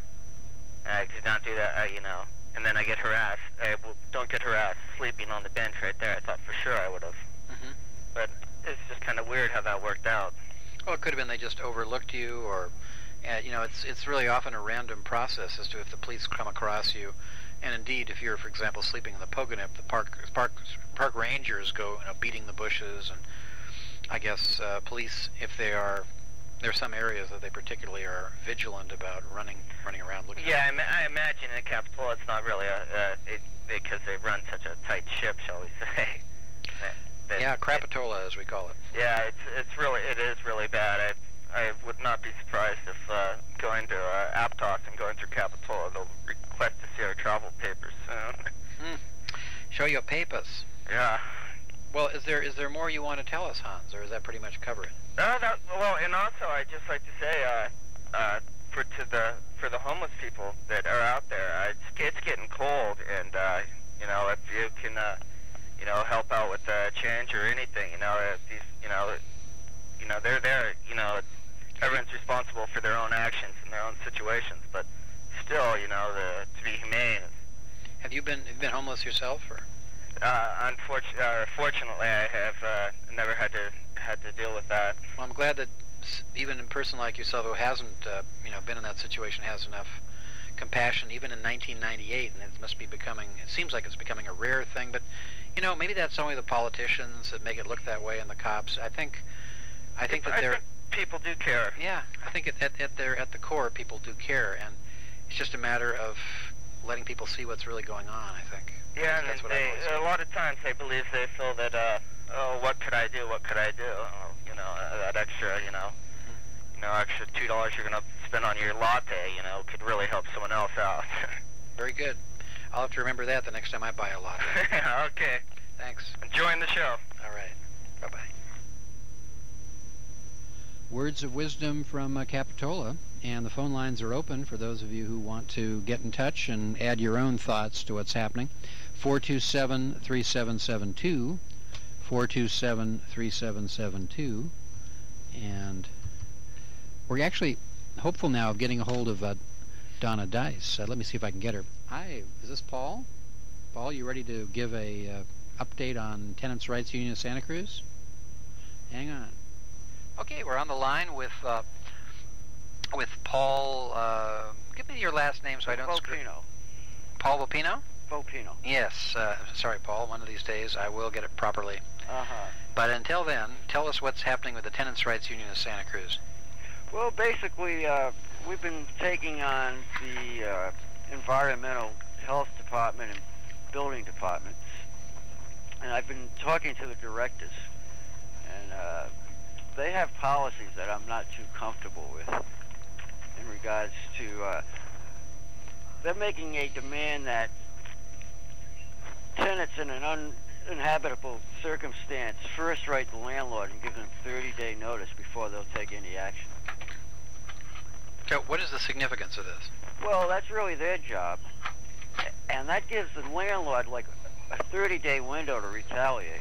I did not do that, uh, you know, and then I get harassed. I w- don't get harassed sleeping on the bench right there. I thought for sure I would have, Mhm. but it's just kind of weird how that worked out. Well, it could have been they just overlooked you, or uh, you know, it's it's really often a random process as to if the police come across you. And indeed, if you're, for example, sleeping in the Pogonip, the park park park rangers go, you know, beating the bushes, and I guess uh, police, if they are, there are some areas that they particularly are vigilant about running running around looking. Yeah, I, ma- I imagine in Capitola it's not really a, uh, it, because they run such a tight ship, shall we say. That- that- Yeah, Crapitola, as we call it. Yeah, it's it's really it is really bad. I I would not be surprised if uh, going to uh, Aptos and going through Capitola, they'll request to see our travel papers soon. Show your papers. Yeah. Well, is there is there more you want to tell us, Hans, or is that pretty much cover it? Uh, that, well, and also I'd just like to say, uh, uh, for to the for the homeless people that are out there, uh, it's, it's getting cold, and uh, you know, if you can, uh, you know, help out with uh, change or anything, you know, if these, you know, you know, they're there, you know, responsible for their own actions and their own situations. But still, you know, the, to be humane. Have you been have you been homeless yourself, or? Uh, unfortunately, uh, fortunately, I have uh, never had to had to deal with that. Well, I'm glad that s- even a person like yourself who hasn't, uh, you know, been in that situation has enough compassion, even in nineteen ninety-eight, and it must be becoming. It seems like it's becoming a rare thing, but you know, maybe that's only the politicians that make it look that way, and the cops. I think, I think that I they're. think people do care. Yeah, I think at, at, at their at the core, people do care, and it's just a matter of letting people see what's really going on. I think. Yeah, and that's what they, I've always a lot of times they believe they feel that, uh, oh, what could I do? What could I do? Oh, you know, uh, that extra, you know, you know, extra two dollars you're gonna spend on your latte, you know, could really help someone else out. Very good. I'll have to remember that the next time I buy a latte. Okay. Thanks. Enjoying the show. All right. Bye bye. Words of wisdom from uh, Capitola, and the phone lines are open for those of you who want to get in touch and add your own thoughts to what's happening. four two seven, three seven seven two, four two seven, three seven seven two, and we're actually hopeful now of getting a hold of uh, Donna Dice. Uh, let me see if I can get her. Hi, is this Paul? Paul, you ready to give a uh, update on Tenants' Rights Union of Santa Cruz? Hang on. Okay, we're on the line with uh, with Paul. Uh, give me your last name so I don't screw. Vopino. Paul Vopino? Vopino. Yes. Uh, sorry, Paul. One of these days I will get it properly. Uh-huh. But until then, tell us what's happening with the Tenants' Rights Union of Santa Cruz. Well, basically, uh, we've been taking on the uh, environmental health department and building departments, and I've been talking to the directors, and uh, they have policies that I'm not too comfortable with in regards to, uh, they're making a demand that tenants in an uninhabitable circumstance first write the landlord and give them thirty-day notice before they'll take any action. So what is the significance of this? Well, that's really their job, and that gives the landlord like a thirty-day window to retaliate.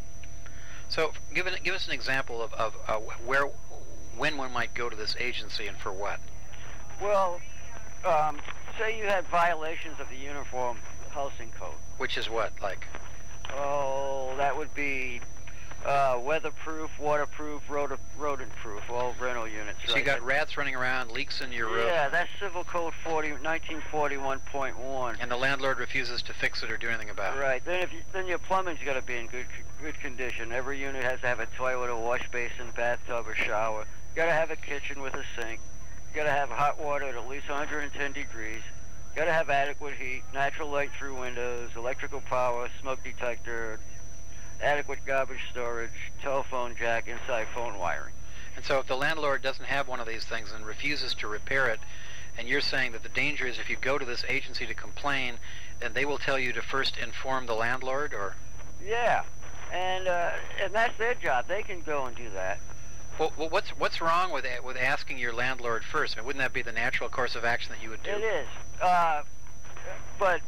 So give, it, give us an example of, of uh, where, when one might go to this agency and for what. Well, um, say you had violations of the Uniform Housing Code. Which is what, like? Oh, that would be uh, weatherproof, waterproof, rodent, rodent-proof, all rental units. So right? you got rats running around, leaks in your roof. Yeah, that's Civil Code forty, nineteen forty-one point one. And the landlord refuses to fix it or do anything about it. Right. Then if you, then your plumbing's got to be in good good condition. Every unit has to have a toilet, a wash basin, bathtub, or shower. You got to have a kitchen with a sink. You got to have hot water at at least one hundred ten degrees. You got to have adequate heat, natural light through windows, electrical power, smoke detector, adequate garbage storage, telephone jack, inside phone wiring. And so if the landlord doesn't have one of these things and refuses to repair it, and you're saying that the danger is if you go to this agency to complain, then they will tell you to first inform the landlord, or? Yeah, and uh, and that's their job. They can go and do that. Well, well what's what's wrong with with asking your landlord first? I mean, wouldn't that be the natural course of action that you would do? It is, uh, but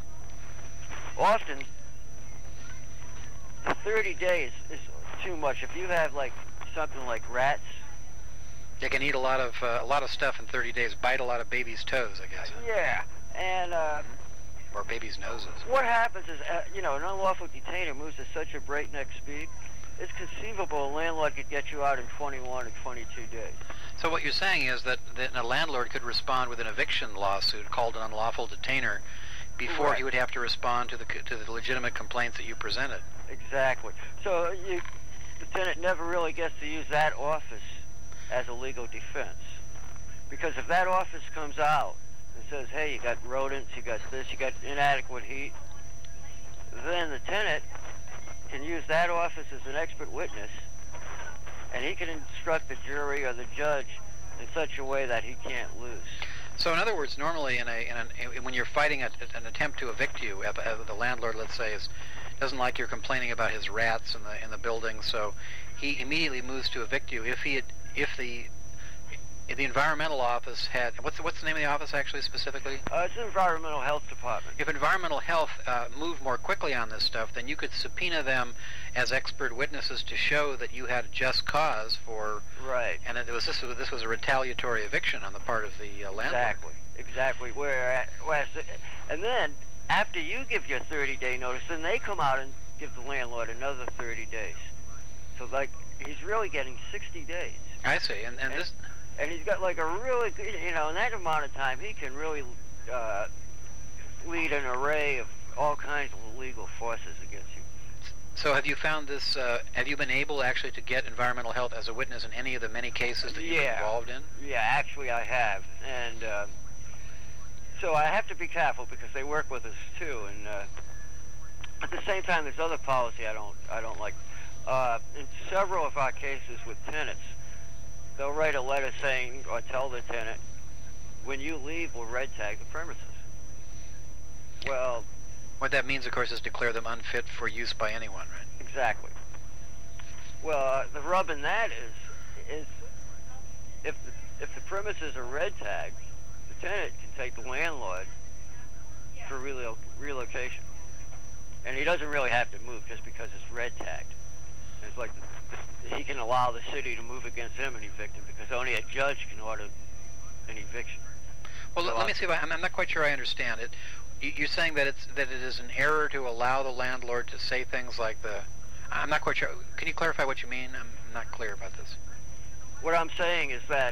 often the thirty days is too much. If you have like something like rats, they can eat a lot of uh, a lot of stuff in thirty days, bite a lot of babies' toes, I guess. Yeah, and uh, or babies' noses. What happens is, uh, you know, an unlawful detainer moves at such a breakneck speed. It's conceivable a landlord could get you out in twenty-one or twenty-two days. So what you're saying is that, that a landlord could respond with an eviction lawsuit called an unlawful detainer before Right. he would have to respond to the to the legitimate complaints that you presented. Exactly. So you, the tenant never really gets to use that office as a legal defense. Because if that office comes out and says, hey, you got rodents, you got this, you got inadequate heat, then the tenant can use that office as an expert witness, and he can instruct the jury or the judge in such a way that he can't lose. So in other words, normally in a, in an, in, when you're fighting a, an attempt to evict you, uh, uh, the landlord, let's say, is doesn't like you're complaining about his rats in the in the building, so he immediately moves to evict you. If he had, if the the environmental office had, what's what's the name of the office actually specifically? Uh, it's the Environmental Health Department. If environmental health uh, moved more quickly on this stuff, then you could subpoena them as expert witnesses to show that you had a just cause for. Right. And it was this was this was a retaliatory eviction on the part of the uh, landlord. Exactly. Exactly. Where, where, and then after you give your thirty-day notice, then they come out and give the landlord another thirty days. So like he's really getting sixty days. I see. And and, And- this. And he's got like a really good, you know, in that amount of time, he can really uh, lead an array of all kinds of legal forces against you. So have you found this? Uh, have you been able actually to get environmental health as a witness in any of the many cases that you've been Yeah. involved in? Yeah, actually I have. And uh, so I have to be careful because they work with us too. And uh, at the same time, there's other policy I don't, I don't like. Uh, in several of our cases with tenants, they'll write a letter saying, or tell the tenant, when you leave, we'll red tag the premises. Well, What that means, of course, is declare them unfit for use by anyone, right? exactly. Well, uh, the rub in that is, is if the, if the premises are red tagged, the tenant can take the landlord for relo- relocation, and he doesn't really have to move just because it's red tagged. It's like the, the, he can allow the city to move against him and evict him because only a judge can order an eviction. Well, So let I- me see if I, I'm I'm not quite sure I understand it. You- You're saying that it's that it is an error to allow the landlord to say things like the. I'm not quite sure. Can you clarify what you mean? I'm not clear about this. What I'm saying is that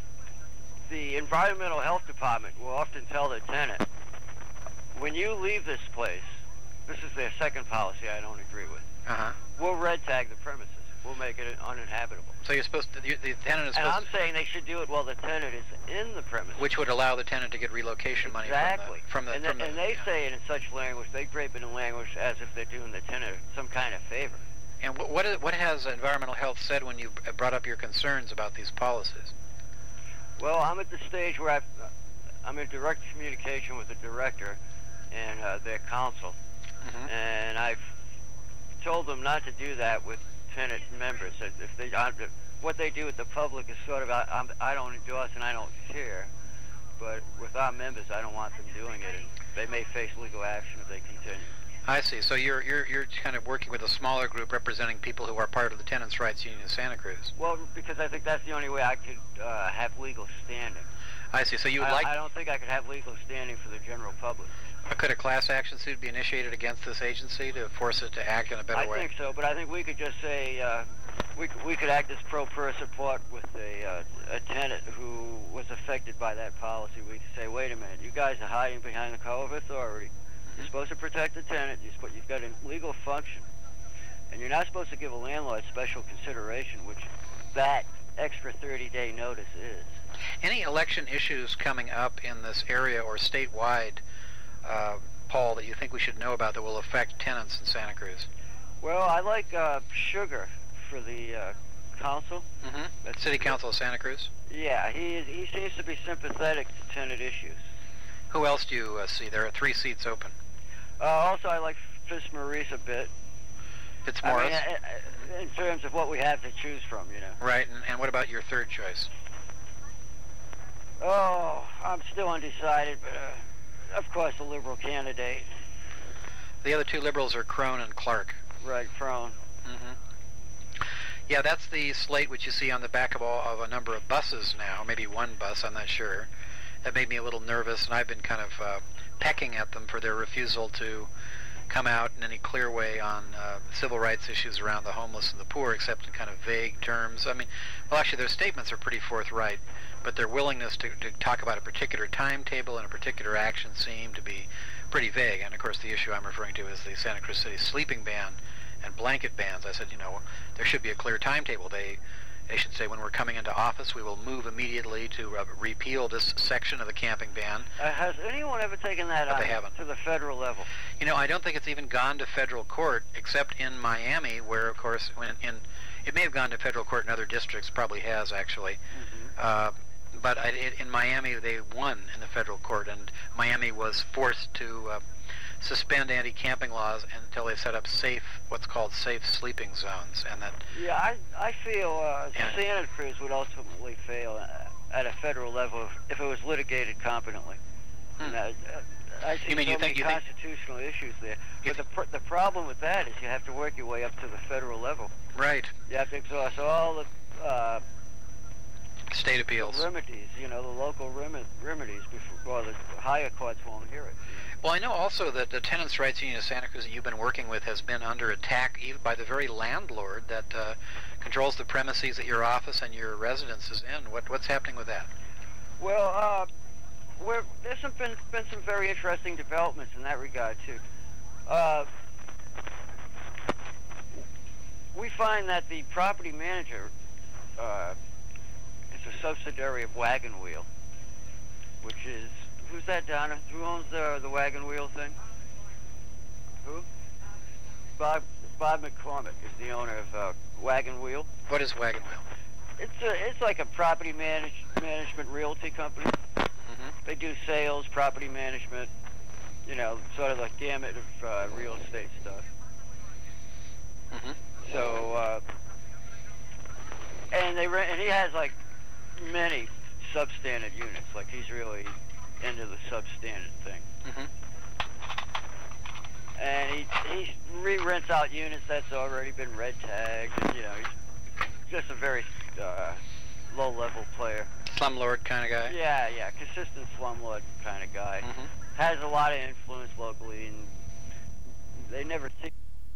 the Environmental Health Department will often tell the tenant, when you leave this place, this is their second policy I don't agree with, Uh huh. we'll red tag the premises. We'll make it uninhabitable. So you're supposed to. The, the tenant is And supposed I'm saying they should do it while the tenant is in the premises. to, which would allow the tenant to get relocation money Exactly. from the from the. and, from they, the and they yeah. say it in such language, they drape it in language as if they're doing the tenant some kind of favor. And what what, is, what has environmental health said when you brought up your concerns about these policies? Well, I'm at the stage where I've, I'm in direct communication with the director and uh, their counsel, Mm-hmm. and I've told them not to do that with tenant members. That if they, uh, what they do with the public is sort of I, I'm, I don't endorse and I don't care, but with our members, I don't want them doing it, and they may face legal action if they continue. I see. So you're you're you're kind of working with a smaller group representing people who are part of the Tenants' Rights Union of Santa Cruz. Well, because I think that's the only way I could uh, have legal standing. I see. So you would I, like. I don't think I could have legal standing for the general public. Could a class action suit be initiated against this agency to force it to act in a better I way? think so, but I think we could just say uh, we could, we could act as pro per support with a uh, a tenant who was affected by that policy. We could say, wait a minute, you guys are hiding behind the color of authority. You're supposed to protect the tenant. You're supposed, you've got a legal function, and you're not supposed to give a landlord special consideration, which that extra thirty-day notice is. Any election issues coming up in this area or statewide, uh, Paul, that you think we should know about that will affect tenants in Santa Cruz? Well, I like uh, Sugar for the uh, council. Mm-hmm. That's- City Council of Santa Cruz. Yeah, he is, he seems to be sympathetic to tenant issues. Who else do you uh, see? There are three seats open. Uh, also, I like Fitzmaurice a bit. Fitzmaurice. I mean, uh, uh, in terms of what we have to choose from, you know. Right, and, and what about your third choice? Oh, I'm still undecided, but uh, of course the Liberal candidate, The other two liberals are Crone and Clark. Red Crone. Mm-hmm. Yeah, that's the slate which you see on the back of all of a number of buses now, maybe one bus, I'm not sure. That made me a little nervous, and I've been kind of uh, pecking at them for their refusal to come out in any clear way on uh, civil rights issues around the homeless and the poor, except in kind of vague terms. I mean, well, actually, their statements are pretty forthright, but their willingness to, to talk about a particular timetable and a particular action seem to be pretty vague. And, of course, the issue I'm referring to is the Santa Cruz City sleeping ban and blanket bans. I said, you know, there should be a clear timetable. They they should say when we're coming into office, we will move immediately to uh, repeal this section of the camping ban. Uh, has anyone ever taken that But on they haven't. to the federal level? You know, I don't think it's even gone to federal court, except in Miami, where, of course, when in it may have gone to federal court in other districts, probably has actually. Mm-hmm. Uh, but I, it, in Miami, they won in the federal court, and Miami was forced to uh, suspend anti-camping laws until they set up safe, what's called safe sleeping zones, and that Yeah, I I feel uh, Yeah. Santa Cruz would ultimately fail uh, at a federal level if it was litigated competently. Hmm. And, uh, I see You mean so you think- many you think- constitutional issues there. You But the pr- the problem with that is you have to work your way up to the federal level. Right. You have to exhaust all the uh, State appeals. remedies, you know, the local rem- remedies before, well, the higher courts won't hear it. Well, I know also that the Tenants' Rights Union of Santa Cruz that you've been working with has been under attack even by the very landlord that uh, controls the premises that your office and your residence is in. What what's happening with that? Well, uh, we're, there's some, been, been some very interesting developments in that regard, too. Uh, we find that the property manager uh, is a subsidiary of Wagon Wheel, which is, who's that, Donna? Who owns the, the Wagon Wheel thing? Who? Bob, Bob McCormick is the owner of uh, Wagon Wheel. What is Wagon Wheel? It's a, it's like a property manage, management realty company. Mm-hmm. They do sales, property management, you know, sort of the gamut of uh, real estate stuff. Mm-hmm. So, uh, and they re- and he has like many substandard units. Like he's really into the substandard thing. Mm-hmm. And he he re-rents out units that's already been red tagged. And, you know, he's just a very uh, low-level player. Slumlord kind of guy. Yeah, yeah, consistent slumlord kind of guy. Mm-hmm. Has a lot of influence locally, and they never see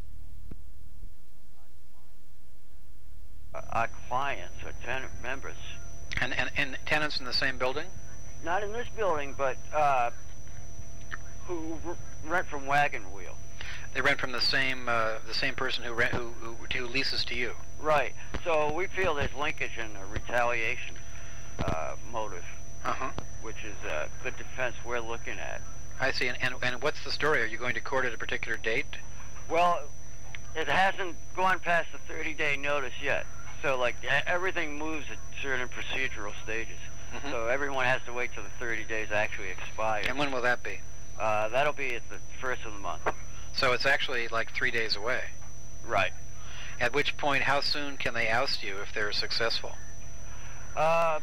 our clients or tenant members. And, and and tenants in the same building? Not in this building, but uh, who r- rent from Wagon Wheel. They rent from the same uh, the same person who rent who, who who leases to you. Right. So we feel there's linkage and a retaliation uh, motive, Uh-huh. which is uh, the defense we're looking at. I see. And, and and what's the story? Are you going to court at a particular date? Well, it hasn't gone past the thirty-day notice yet. So, like, e- everything moves at certain procedural stages. Mhm. So everyone has to wait till the thirty days actually expire. And when will that be? Uh, that'll be at the first of the month. So it's actually like three days away. Right. At which point, how soon can they oust you if they're successful? Uh,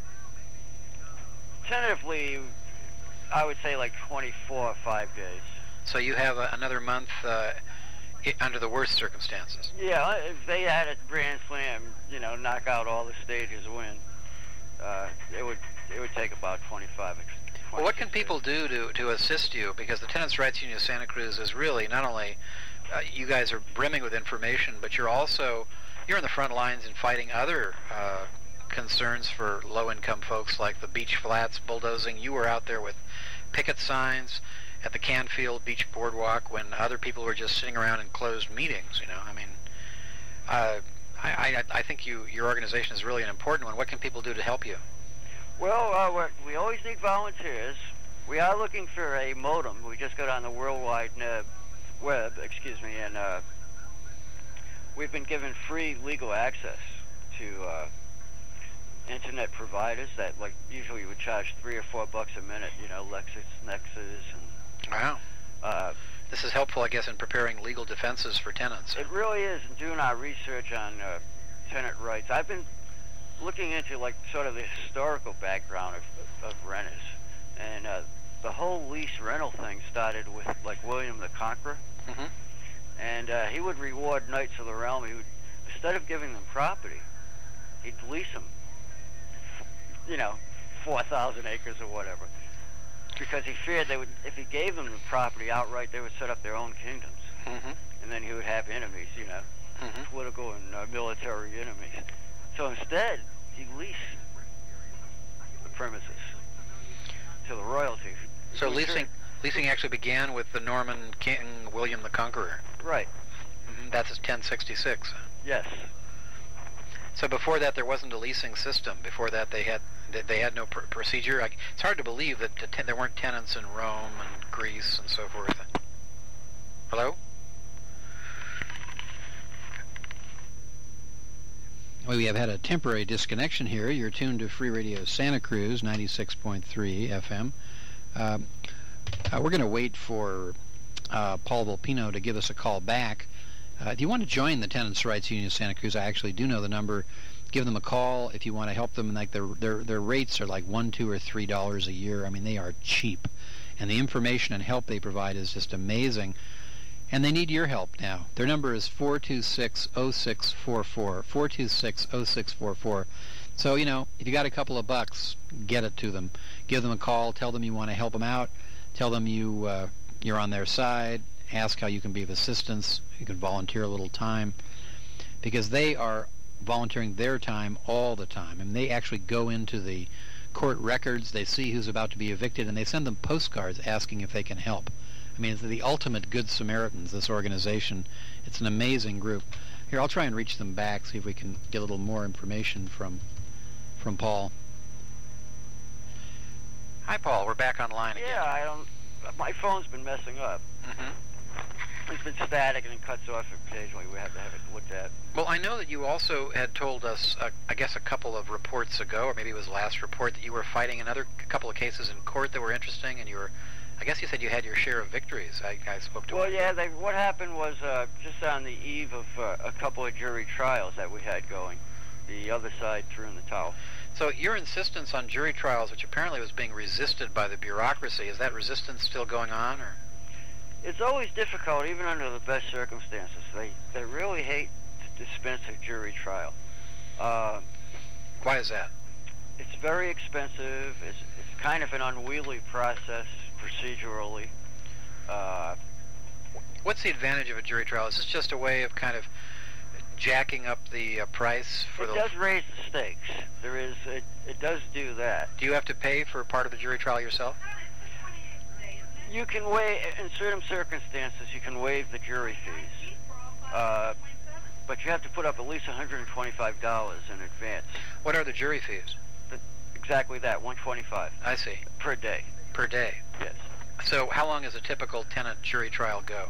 tentatively, I would say like twenty-four or five days. So you have a, another month uh, i- under the worst circumstances. Yeah, if they had a grand slam, you know, knock out all the stages, win, uh, it would it would take about twenty-five. Well, what can twenty-six people days. do to, to assist you? Because the Tenants' Rights Union of Santa Cruz is really not only uh, you guys are brimming with information, but you're also you're in the front lines in fighting other uh, concerns for low-income folks like the beach flats bulldozing. You were out there with picket signs at the Canfield Beach Boardwalk when other people were just sitting around in closed meetings. You know, I mean, uh, I, I I think you your organization is really an important one. What can people do to help you? Well, uh, we're, we always need volunteers. We are looking for a modem. We just got on the World Wide Web, web excuse me, and uh, we've been given free legal access to uh, internet providers that, like, usually would charge three or four bucks a minute. You know, LexisNexis and. Wow. Uh, This is helpful, I guess, in preparing legal defenses for tenants. It really is, in doing our research on uh, tenant rights. I've been looking into, like, sort of the historical background of, of renters. And uh, the whole lease rental thing started with, like, William the Conqueror. Mm-hmm. And uh, he would reward Knights of the Realm. He would, instead of giving them property, he'd lease them, you know, four thousand acres or whatever. Because he feared they would, if he gave them the property outright, they would set up their own kingdoms. Mm-hmm. And then he would have enemies, you know, Mm-hmm. political and uh, military enemies. So instead, he leased the premises to the royalty. So He leasing turned- leasing actually began with the Norman King William the Conqueror. Right. Mm-hmm. That's ten sixty-six. Yes. So before that, there wasn't a leasing system. Before that, they had they, they had no pr- procedure. I, it's hard to believe that the ten, there weren't tenants in Rome and Greece and so forth. Hello? Well, we have had a temporary disconnection here. You're tuned to Free Radio Santa Cruz, ninety-six point three F M. Um, uh, we're going to wait for uh, Paul Volpino to give us a call back. Uh, if you want to join the Tenants' Rights Union of Santa Cruz, I actually do know the number. give them a call if you want to help them. Like their their their rates are like one, two, or three dollars a year. I mean, they are cheap, and the information and help they provide is just amazing. And they need your help now. Their number is four two six, oh six four four, four two six, oh six four four. So, you know, if you got a couple of bucks, get it to them. Give them a call. Tell them you want to help them out. Tell them you, uh, you're on their side. Ask how you can be of assistance. You can volunteer a little time. Because they are volunteering their time all the time. And they actually go into the court records. They see who's about to be evicted, and they send them postcards asking if they can help. I mean, it's the ultimate Good Samaritans, this organization. It's an amazing group. Here, I'll try and reach them back, see if we can get a little more information from from Paul. Hi, Paul. We're back online again. Yeah, I don't. My phone's been messing up. Mm-hmm. It's been static and it cuts off occasionally. We have to have it looked at. Well, I know that you also had told us, uh, I guess, a couple of reports ago, or maybe it was last report, that you were fighting another a couple of cases in court that were interesting, and you were. I guess you said you had your share of victories. I, I spoke to Well, one. yeah, they, what happened was uh, just on the eve of uh, a couple of jury trials that we had going, the other side threw in the towel. So your insistence on jury trials, which apparently was being resisted by the bureaucracy, is that resistance still going on? Or It's always difficult, even under the best circumstances. They they really hate to dispense a jury trial. Uh, why is that? it's very expensive. It's, it's kind of an unwieldy process procedurally. Uh, What's the advantage of a jury trial? Is this just a way of kind of jacking up the uh, price for it the... does raise the stakes. There is, it, it does do that. Do you have to pay for part of the jury trial yourself? You can waive, in certain circumstances, you can waive the jury fees. Uh, but you have to put up at least one hundred twenty-five dollars in advance. What are the jury fees? Exactly that, one hundred twenty-five dollars I see. per day. Per day. Yes. So how long does a typical tenant jury trial go?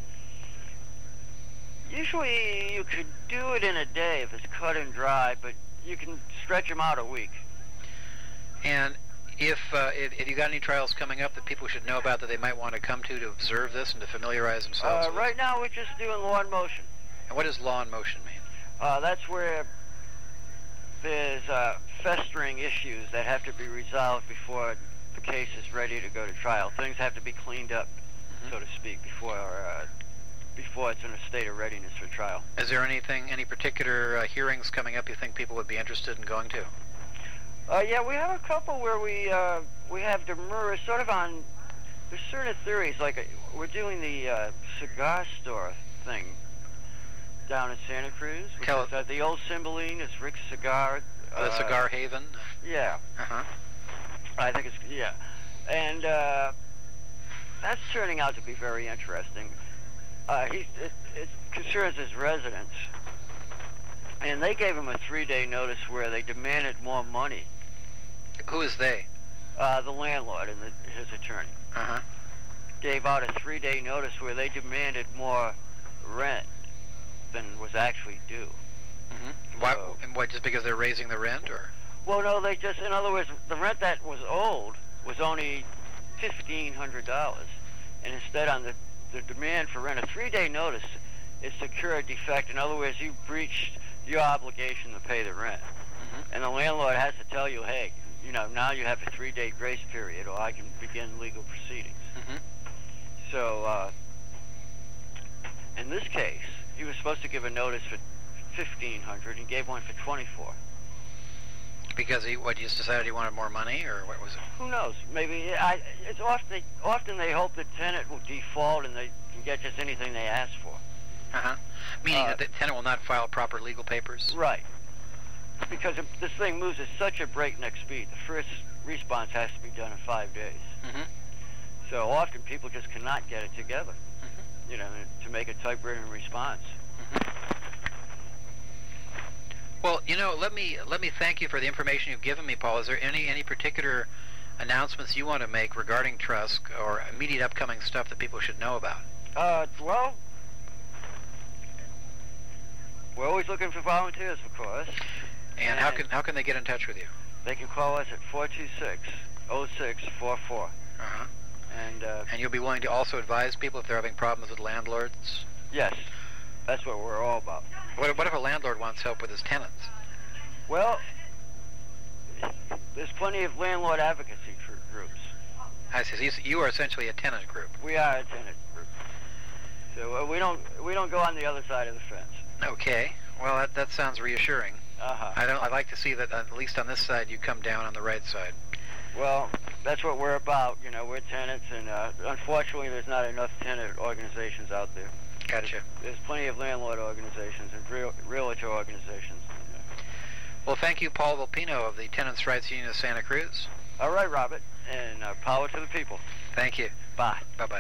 Usually you could do it in a day if it's cut and dry, but you can stretch them out a week. And if, uh, if, if you got any trials coming up that people should know about that they might want to come to to observe this and to familiarize themselves Uh, with right it? now we're just doing law in motion. And what does law in motion mean? Uh, that's where there's uh, festering issues that have to be resolved before the case is ready to go to trial. Things have to be cleaned up, Mm-hmm. so to speak, before uh, before it's in a state of readiness for trial. Is there anything, any particular uh, hearings coming up you think people would be interested in going to? Uh, yeah, we have a couple where we uh, we have demurrers sort of on. There's certain theories, like uh, we're doing the uh, cigar store thing down in Santa Cruz. Which Tell is, uh, the old Cymbeline is Rick's Cigar. The uh, Cigar Haven? Yeah, Uh-huh. I think it's yeah, and uh, that's turning out to be very interesting. Uh, he it, it concerns his residents, and they gave him a three-day notice where they demanded more money. Who is they? Uh, the landlord and the, his attorney Uh-huh. gave out a three-day notice where they demanded more rent than was actually due. Mm-hmm. Why, So- and what, just because they're raising the rent, or? Well, no, they just, in other words, the rent that was owed was only fifteen hundred dollars, and instead on the, the demand for rent, a three-day notice is secure a defect. In other words, you breached your obligation to pay the rent, Mm-hmm. and the landlord has to tell you, hey, you know, now you have a three-day grace period, or I can begin legal proceedings. Mm-hmm. So, uh, in this case, he was supposed to give a notice for fifteen hundred dollars and gave one for twenty-four dollars. Because he, what, he just decided he wanted more money, or what was it? Who knows? Maybe I, it's often often they hope the tenant will default and they can get just anything they ask for. Uh-huh. Meaning Uh, that the tenant will not file proper legal papers? Right. Because if this thing moves at such a breakneck speed, the first response has to be done in five days. Mm-hmm. So often people just cannot get it together, Mm-hmm. you know, to make a typewritten response. Well, you know, let me let me thank you for the information you've given me, Paul. Is there any any particular announcements you want to make regarding Trusk or immediate upcoming stuff that people should know about? Uh, well, we're always looking for volunteers, of course. And how can how can they get in touch with you? They can call us at four two six, oh six four four. Uh-huh. And, uh, And you'll be willing to also advise people if they're having problems with landlords? yes, that's what we're all about. What, what if a landlord wants help with his tenants? Well, there's plenty of landlord advocacy gr- groups. I see. So you are essentially a tenant group. We are a tenant group. So uh, we don't we don't go on the other side of the fence. Okay. Well, that, that sounds reassuring. Uh-huh. I don't. I'd like to see that at least on this side you come down on the right side. Well, that's what we're about. You know, we're tenants, and uh, unfortunately, there's not enough tenant organizations out there. Gotcha. There's plenty of landlord organizations and real, realtor organizations. Yeah. Well, thank you, Paul Volpino of the Tenants' Rights Union of Santa Cruz. All right, Robert, and uh, power to the people. Thank you. Bye. Bye-bye.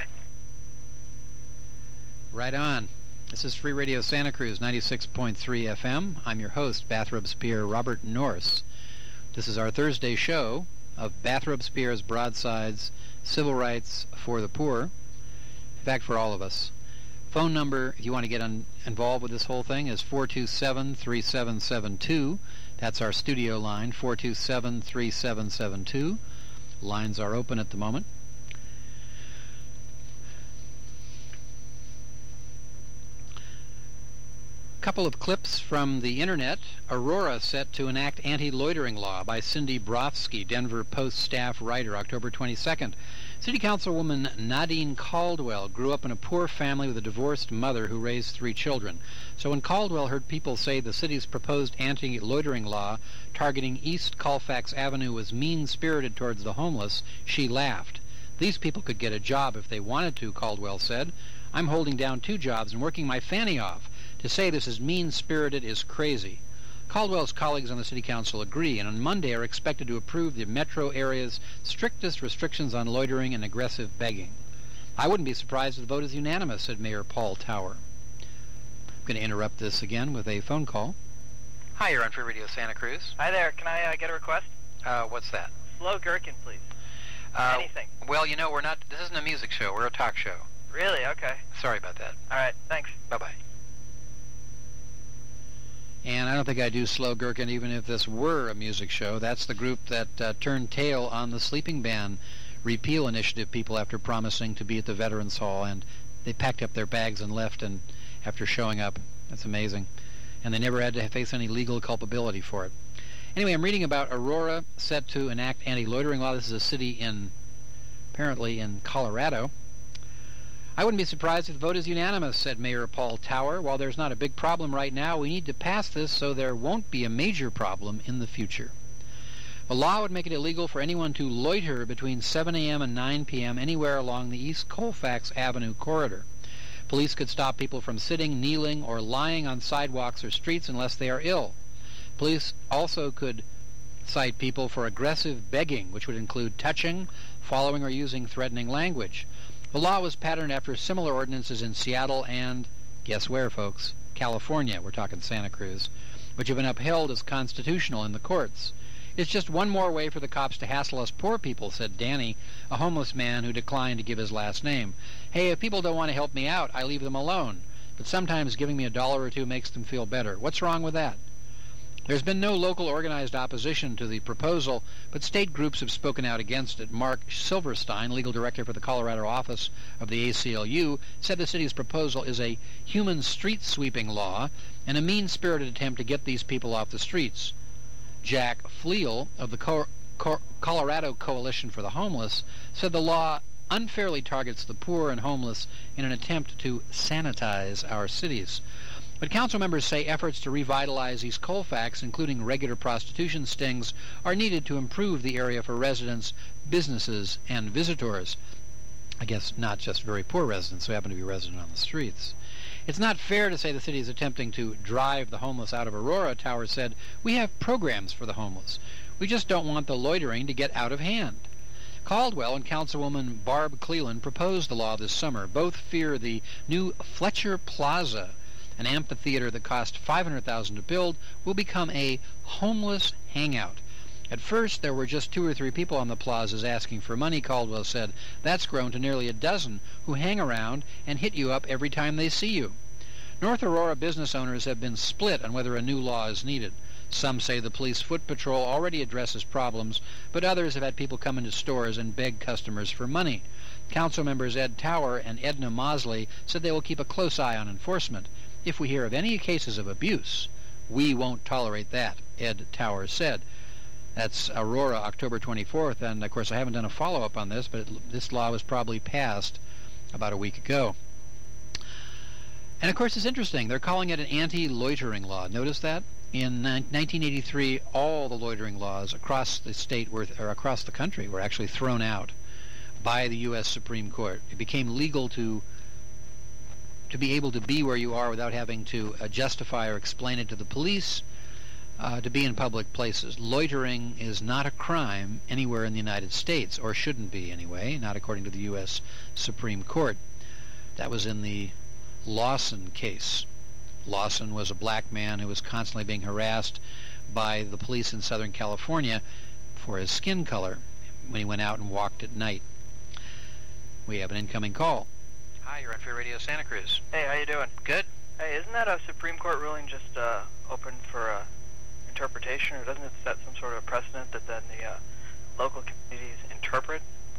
Right on. This is Free Radio Santa Cruz, ninety-six point three F M. I'm your host, Bathrobes Pier Robert Norse. This is our Thursday show of Bathrobes Pier's Broadsides, Civil Rights for the Poor. In fact, for all of us. Phone number, if you want to get un- involved with this whole thing, is four two seven, three seven seven two. That's our studio line, four two seven, three seven seven two. Lines are open at the moment. Couple of clips from the internet. Aurora set to enact anti-loitering law by Cindy Brofsky, Denver Post staff writer, October twenty-second. City Councilwoman Nadine Caldwell grew up in a poor family with a divorced mother who raised three children. So when Caldwell heard people say the city's proposed anti-loitering law targeting East Colfax Avenue was mean-spirited towards the homeless, she laughed. These people could get a job if they wanted to, Caldwell said. I'm holding down two jobs and working my fanny off. To say this is mean-spirited is crazy. Caldwell's colleagues on the City Council agree, and on Monday are expected to approve the metro area's strictest restrictions on loitering and aggressive begging. I wouldn't be surprised if the vote is unanimous, said Mayor Paul Tower. I'm going to interrupt this again with a phone call. Hi, you're on Free Radio Santa Cruz. Hi there. Can I uh, get a request? Uh, what's that? Slow gherkin, please. Uh, Anything. Well, you know, we're not. This isn't a music show. We're a talk show. Really? Okay. Sorry about that. All right. Thanks. Bye-bye. And I don't think I do Slow Gherkin even if this were a music show. That's the group that uh, turned tail on the sleeping ban repeal initiative people after promising to be at the Veterans Hall, and they packed up their bags and left and after showing up. That's amazing. And they never had to face any legal culpability for it. Anyway, I'm reading about Aurora set to enact anti-loitering law. This is a city in, apparently in Colorado. I wouldn't be surprised if the vote is unanimous, said Mayor Paul Tower. While there's not a big problem right now, we need to pass this so there won't be a major problem in the future. The law would make it illegal for anyone to loiter between seven a.m. and nine p.m. anywhere along the East Colfax Avenue corridor. Police could stop people from sitting, kneeling, or lying on sidewalks or streets unless they are ill. Police also could cite people for aggressive begging, which would include touching, following, or using threatening language. The law was patterned after similar ordinances in Seattle and, guess where, folks? California, we're talking Santa Cruz, which have been upheld as constitutional in the courts. It's just one more way for the cops to hassle us poor people, said Danny, a homeless man who declined to give his last name. Hey, if people don't want to help me out, I leave them alone. But sometimes giving me a dollar or two makes them feel better. What's wrong with that? There's been no local organized opposition to the proposal, but state groups have spoken out against it. Mark Silverstein, legal director for the Colorado office of the A C L U, said the city's proposal is a human street-sweeping law and a mean-spirited attempt to get these people off the streets. Jack Fleal of the Co- Co- Colorado Coalition for the Homeless said the law unfairly targets the poor and homeless in an attempt to sanitize our cities. But council members say efforts to revitalize East Colfax, including regular prostitution stings, are needed to improve the area for residents, businesses, and visitors. I guess not just very poor residents who happen to be resident on the streets. It's not fair to say the city is attempting to drive the homeless out of Aurora, Tower said. We have programs for the homeless. We just don't want the loitering to get out of hand. Caldwell and Councilwoman Barb Cleland proposed the law this summer. Both fear the new Fletcher Plaza, an amphitheater that cost five hundred thousand dollars to build, will become a homeless hangout. At first, there were just two or three people on the plazas asking for money, Caldwell said. That's grown to nearly a dozen who hang around and hit you up every time they see you. North Aurora business owners have been split on whether a new law is needed. Some say the police foot patrol already addresses problems, but others have had people come into stores and beg customers for money. Council members Ed Tower and Edna Mosley said they will keep a close eye on enforcement. If we hear of any cases of abuse, We won't tolerate that, Ed Towers said. That's Aurora, October twenty-fourth, and of course I haven't done a follow-up on this, but it, this law was probably passed about a week ago. And of course it's interesting, they're calling it an anti-loitering law. Notice that? In nineteen eighty-three, all the loitering laws across the state were, or across the country were actually thrown out by the U S Supreme Court. It became legal to to be able to be where you are without having to uh, justify or explain it to the police, uh, to be in public places. Loitering is not a crime anywhere in the United States, or shouldn't be anyway, not according to the U S Supreme Court. That was in the Lawson case. Lawson was a black man who was constantly being harassed by the police in Southern California for his skin color when he went out and walked at night. We have an incoming call. Hi, you're on Free Radio Santa Cruz. Hey, how you doing? Good. Hey, isn't that a Supreme Court ruling just uh, open for uh, interpretation, or doesn't it set some sort of precedent that then the uh, local communities interpret?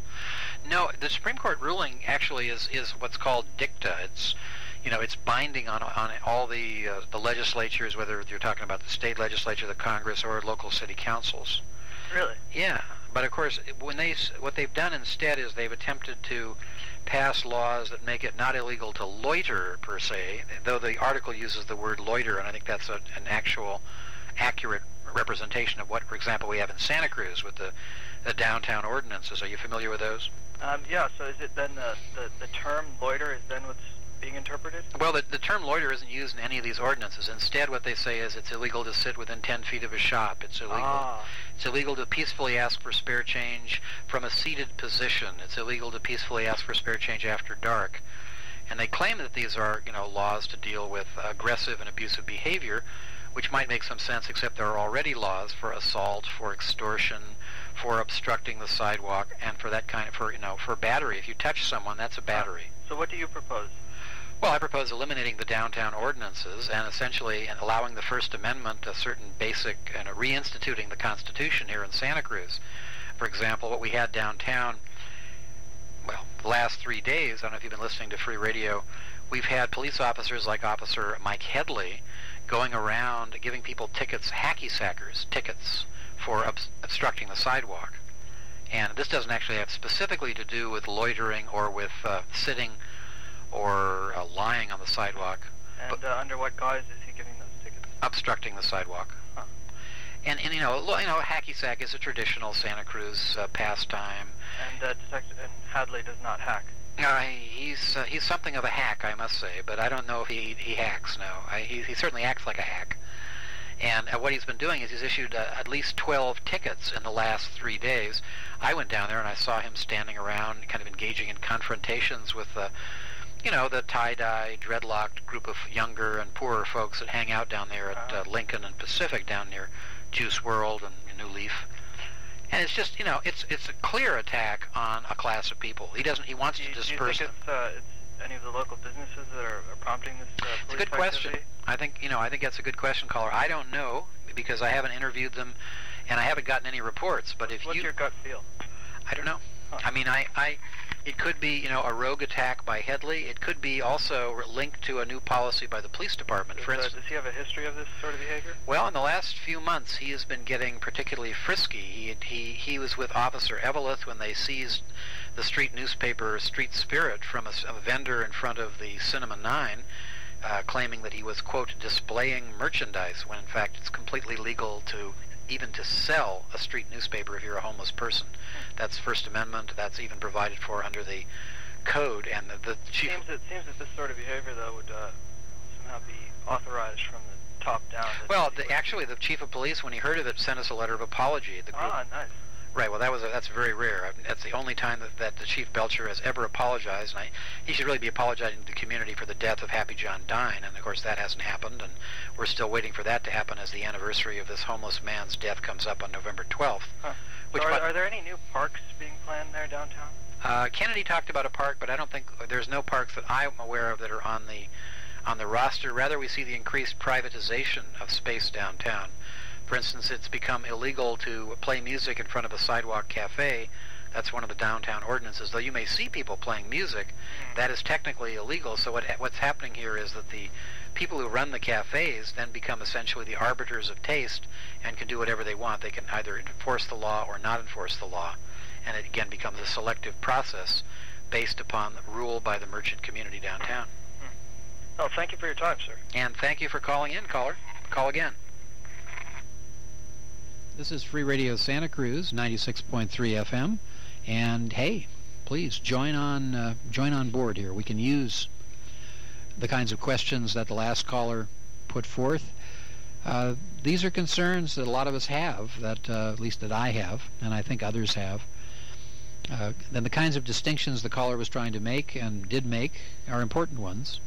No, the Supreme Court ruling actually is, is what's called dicta. It's, you know, it's binding on on all the uh, the legislatures, whether you're talking about the state legislature, the Congress, or local city councils. Really? Yeah, but of course, when they what they've done instead is they've attempted to pass laws that make it not illegal to loiter per se, though the article uses the word loiter, and I think that's a, an actual accurate representation of what, for example, we have in Santa Cruz with the, the downtown ordinances. Are you familiar with those? Um, yeah, so is it then the, the, the term loiter is then what's being interpreted? Well, the, the term loiter isn't used in any of these ordinances. Instead, what they say is it's illegal to sit within ten feet of a shop. It's illegal. Ah. It's illegal to peacefully ask for spare change from a seated position. It's illegal to peacefully ask for spare change after dark. And they claim that these are, you know, laws to deal with aggressive and abusive behavior, which might make some sense, except there are already laws for assault, for extortion, for obstructing the sidewalk, and for that kind of, for, you know, for battery. If you touch someone, that's a battery. So what do you propose? Well, I propose eliminating the downtown ordinances and essentially allowing the First Amendment a certain basic, and reinstituting the Constitution here in Santa Cruz. For example, what we had downtown, well, the last three days, I don't know if you've been listening to Free Radio, we've had police officers like Officer Mike Headley going around giving people tickets, hacky sackers, tickets for ob- obstructing the sidewalk. And this doesn't actually have specifically to do with loitering or with uh, sitting or uh, lying on the sidewalk. And uh, under what guise is he giving those tickets? Obstructing the sidewalk. Huh. And, and you know, lo- you know, hacky sack is a traditional Santa Cruz uh, pastime. And uh, Detective and Hadley does not hack. Uh, he's uh, he's something of a hack, I must say, but I don't know if he he hacks. No, I, he he certainly acts like a hack. And uh, what he's been doing is he's issued uh, at least twelve tickets in the last three days. I went down there and I saw him standing around, kind of engaging in confrontations with the, uh, you know, the tie-dye, dreadlocked group of younger and poorer folks that hang out down there at uh, Lincoln and Pacific, down near Juice World and New Leaf. And it's just, you know, it's it's a clear attack on a class of people. He doesn't. He wants Do you, to do you disperse think them. it's, uh, it's any of the local businesses that are, are prompting this uh, police It's a good question. activity? I think, you know, I think that's a good question, caller. I don't know because I haven't interviewed them, and I haven't gotten any reports. But if What's you, your gut feel? I don't know. Huh. I mean, I, I, it could be, you know, a rogue attack by Headley. It could be also linked to a new policy by the police department. For Does, uh, instance, does he have a history of this sort of behavior? well, in the last few months, he has been getting particularly frisky. He he he was with Officer Eveleth when they seized the street newspaper Street Spirit from a, a vendor in front of the Cinema Nine, uh, claiming that he was, quote, displaying merchandise, when in fact it's completely legal to even to sell a street newspaper if you're a homeless person. That's First Amendment. That's even provided for under the code. And the, the chief. Seems that seems that this sort of behavior, though, would uh, somehow be authorized from the top down. Well, the, actually, the chief of police, when he heard of it, sent us a letter of apology. The group, Ah, nice. Right. Well, that was a, that's very rare. That's the only time that, that the Chief Belcher has ever apologized, and I, he should really be apologizing to the community for the death of Happy John Dine. And of course, that hasn't happened, and we're still waiting for that to happen as the anniversary of this homeless man's death comes up on November twelfth. Huh. Which, so are, but, are there any new parks being planned there downtown? Uh, Kennedy talked about a park, but I don't think there's no parks that I'm aware of that are on the on the roster. Rather, we see the increased privatization of space downtown. For instance, it's become illegal to play music in front of a sidewalk cafe. That's one of the downtown ordinances. Though you may see people playing music, that is technically illegal. So what what's happening here is that the people who run the cafes then become essentially the arbiters of taste and can do whatever they want. They can either enforce the law or not enforce the law, and it again becomes a selective process based upon rule by the merchant community downtown. Hmm. Oh, thank you for your time, sir. And thank you for calling in, caller. Call again. This is Free Radio Santa Cruz, ninety-six point three F M, and hey, please join on uh, join on board here. We can use the kinds of questions that the last caller put forth. Uh, these are concerns that a lot of us have, that uh, at least that I have, and I think others have. Uh, then the kinds of distinctions the caller was trying to make and did make are important ones.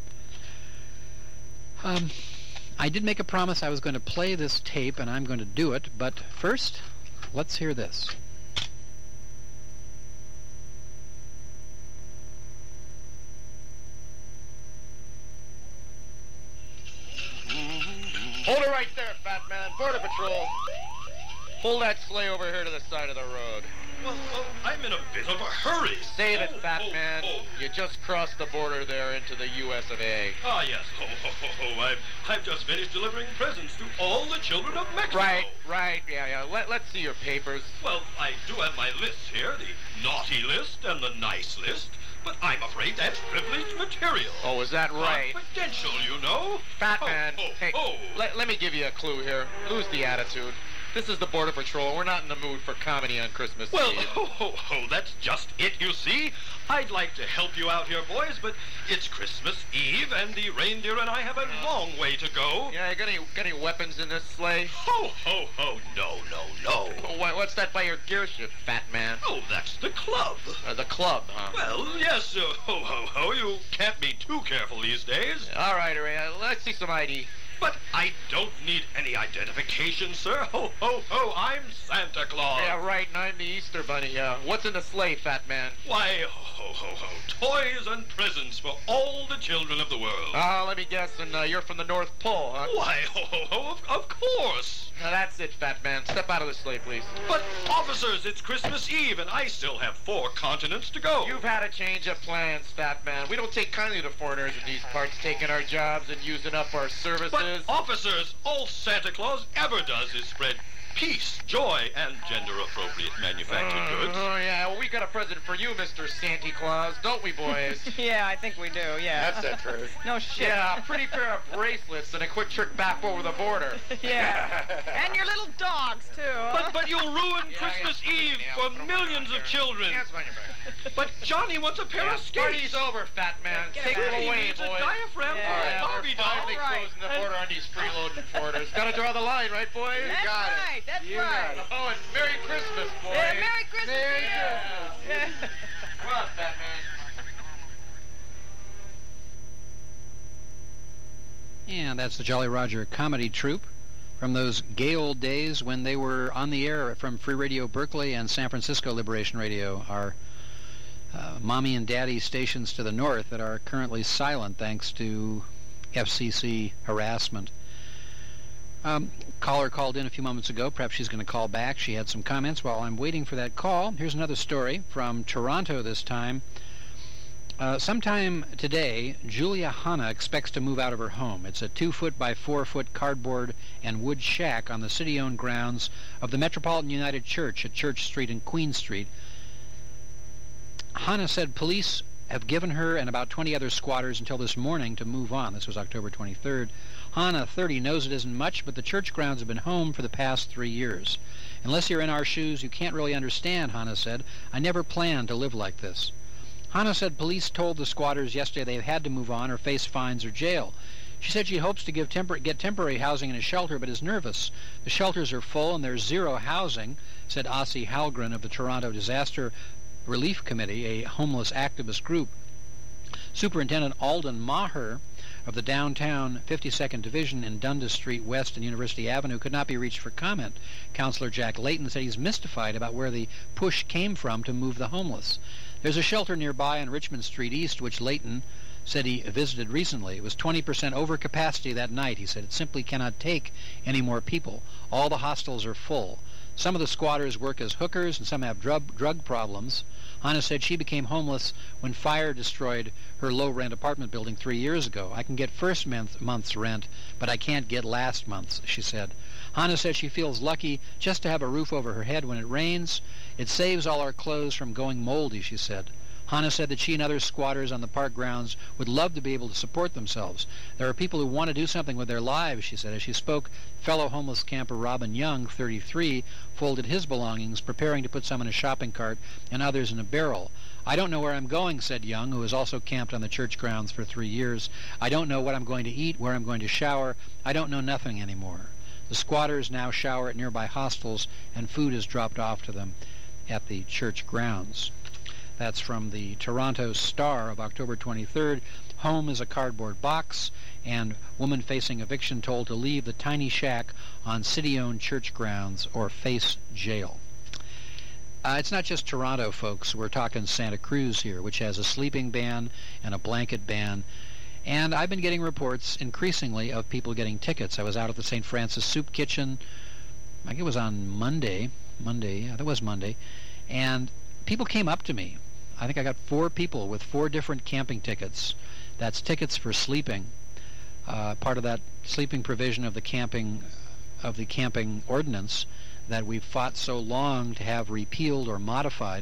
Um, I did make a promise I was going to play this tape, and I'm going to do it, but first, let's hear this. Hold it right there, fat man. Border Patrol. Pull that sleigh over here to the side of the road. Well, well, I'm in a bit of a hurry. Save it, Oh, fat oh, man. oh. You just crossed the border there into the U S of A. Ah, yes. Oh, oh, oh, oh. I've, I've just finished delivering presents to all the children of Mexico. Right, right. Yeah, yeah. Let, let's see your papers. Well, I do have my lists here, the naughty list and the nice list, but I'm afraid that's privileged material. Oh, is that right? Confidential, you know. Fat Oh, man. oh, hey, oh. Let, let me give you a clue here. Lose the attitude. This is the Border Patrol. We're not in the mood for comedy on Christmas Well, Eve. ho, ho, ho, that's just it, you see. I'd like to help you out here, boys, but it's Christmas Eve, and the reindeer and I have a long way to go. Yeah, got any, got any weapons in this sleigh? Ho, ho, ho, no, no, no. Oh, what, what's that by your gear shift, fat man? Oh, that's the club. Uh, the club, huh? Well, yes, uh, ho, ho, ho, you can't be too careful these days. All right, Ray, uh, let's see some I D. But I don't need any identification, sir. Ho, ho, ho, I'm Santa Claus. Yeah, right, and I'm the Easter Bunny. Uh, what's in the sleigh, fat man? Why, ho, ho, ho, toys and presents for all the children of the world. Ah, uh, let me guess, and uh, you're from the North Pole, huh? Why, ho, ho, ho, of, of course. Now, that's it, fat man. Step out of the sleigh, please. But, officers, it's Christmas Eve, and I still have four continents to go. You've had a change of plans, fat man. We don't take kindly to foreigners in these parts taking our jobs and using up our services. But, officers, all Santa Claus ever does is spread peace, joy, and gender-appropriate manufactured uh, goods. Oh, yeah. Well, we got a present for you, Mister Santa Claus, don't we, boys? Yeah, I think we do, yeah. That's the truth. No shit. Yeah, a pretty pair of bracelets and a quick trip back over the border. Yeah. And your little dogs, too. But, but you'll ruin Yeah, Christmas yeah. Eve Yeah, for throw millions it of on children. Hands behind your back. But Johnny wants a pair Yeah, of skates. party's over, fat man. Get Take it it back. He away, needs a boys. diaphragm Yeah. for All a right, Barbie we're doll. finally All right. closing the border on these freeloading foreigners. Gotta draw the line, right, boys? That's Got right, it. that's You right. got it. Oh, and Merry Christmas, boys. Yeah, Merry Christmas Merry to you. Christmas. Yeah. Come on, fat man. And that's the Jolly Roger Comedy Troupe from those gay old days when they were on the air from Free Radio Berkeley and San Francisco Liberation Radio, our uh, mommy and daddy stations to the north that are currently silent thanks to F C C harassment. Um, caller called in a few moments ago. Perhaps she's going to call back. She had some comments while I'm waiting for that call. Here's another story from Toronto this time. Uh, sometime today, Julia Hanna expects to move out of her home. It's a two-foot by four-foot cardboard and wood shack on the city-owned grounds of the Metropolitan United Church at Church Street and Queen Street. Hanna said police have given her and about twenty other squatters until this morning to move on. This was October twenty-third. Hanna, thirty, knows it isn't much, but the church grounds have been home for the past three years. Unless you're in our shoes, you can't really understand, Hanna said. I never planned to live like this. Hanna said police told the squatters yesterday they had to move on or face fines or jail. She said she hopes to give tempor- get temporary housing in a shelter, but is nervous. The shelters are full and there's zero housing, said Ossie Halgren of the Toronto Disaster Relief Committee, a homeless activist group. Superintendent Alden Maher of the downtown fifty-second Division in Dundas Street West and University Avenue could not be reached for comment. Councillor Jack Layton said he's mystified about where the push came from to move the homeless. There's a shelter nearby on Richmond Street East, which Layton said he visited recently. It was twenty percent over capacity that night. He said it simply cannot take any more people. All the hostels are full. Some of the squatters work as hookers, and some have drug, drug problems. Hannah said she became homeless when fire destroyed her low-rent apartment building three years ago. I can get first month, month's rent, but I can't get last month's, she said. Hannah said she feels lucky just to have a roof over her head when it rains. It saves all our clothes from going moldy, she said. Hannah said that she and other squatters on the park grounds would love to be able to support themselves. There are people who want to do something with their lives, she said. As she spoke, fellow homeless camper Robin Young, thirty-three, folded his belongings, preparing to put some in a shopping cart and others in a barrel. I don't know where I'm going, said Young, who has also camped on the church grounds for three years. I don't know what I'm going to eat, where I'm going to shower. I don't know nothing anymore. The squatters now shower at nearby hostels, and food is dropped off to them at the church grounds. That's from the Toronto Star of October twenty-third. Home is a cardboard box, and woman facing eviction told to leave the tiny shack on city-owned church grounds or face jail. Uh, it's not just Toronto, folks. We're talking Santa Cruz here, which has a sleeping ban and a blanket ban. And I've been getting reports increasingly of people getting tickets. I was out at the Saint Francis Soup Kitchen, I think it was on Monday. Monday, yeah, that was Monday. And people came up to me. I think I got four people with four different camping tickets. That's tickets for sleeping. Uh, part of that sleeping provision of the camping of the camping ordinance that we've fought so long to have repealed or modified.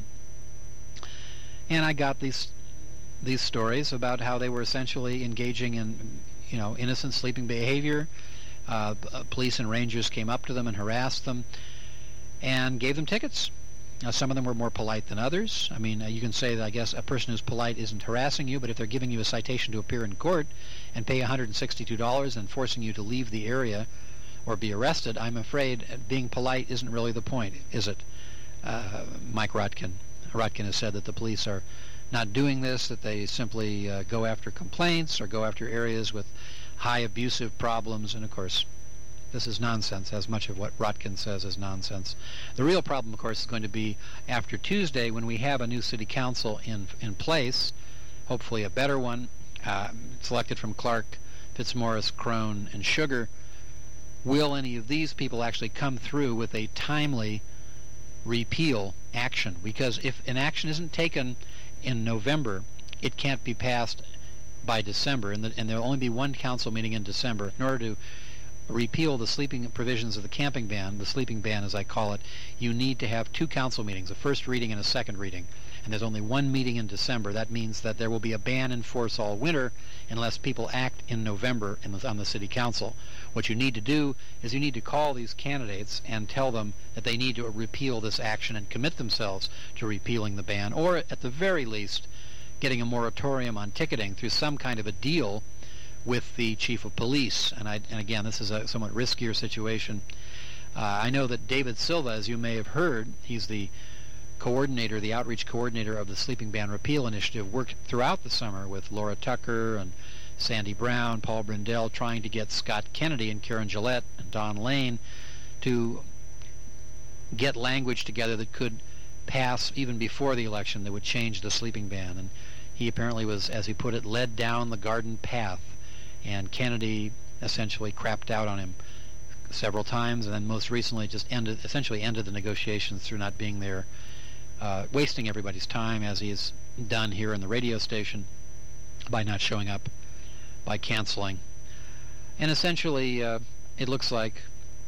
And I got these these stories about how they were essentially engaging in, you know, innocent sleeping behavior. Uh, police and rangers came up to them and harassed them and gave them tickets. Now, some of them were more polite than others. I mean, uh, you can say that, I guess, a person who's polite isn't harassing you, but if they're giving you a citation to appear in court and pay one hundred sixty-two dollars and forcing you to leave the area or be arrested, I'm afraid being polite isn't really the point, is it? Uh, Mike Rotkin. Rotkin has said that the police are not doing this, that they simply uh, go after complaints or go after areas with high abusive problems, and of course, this is nonsense, as much of what Rotkin says is nonsense. The real problem, of course, is going to be after Tuesday when we have a new city council in in place, hopefully a better one, uh, selected from Clark, Fitzmaurice, Crone, and Sugar. Will any of these people actually come through with a timely repeal action? Because if an action isn't taken in November, it can't be passed by December, and, the, and there will only be one council meeting in December. In order to repeal the sleeping provisions of the camping ban, the sleeping ban as I call it, you need to have two council meetings, a first reading and a second reading. And there's only one meeting in December. That means that there will be a ban in force all winter unless people act in November in the, on the city council. What you need to do is you need to call these candidates and tell them that they need to repeal this action and commit themselves to repealing the ban, or at the very least getting a moratorium on ticketing through some kind of a deal with the chief of police. And, I, and again, this is a somewhat riskier situation. Uh, I know that David Silva, as you may have heard, he's the coordinator, the outreach coordinator of the Sleeping Ban Repeal Initiative, worked throughout the summer with Laura Tucker and Sandy Brown, Paul Brindell, trying to get Scott Kennedy and Karen Gillette and Don Lane to get language together that could pass even before the election that would change the sleeping ban. And he apparently was, as he put it, led down the garden path, and Kennedy essentially crapped out on him several times, and then most recently just ended, essentially ended the negotiations through not being there, uh, wasting everybody's time, as he has done here in the radio station, by not showing up, by canceling. And essentially, uh, it looks like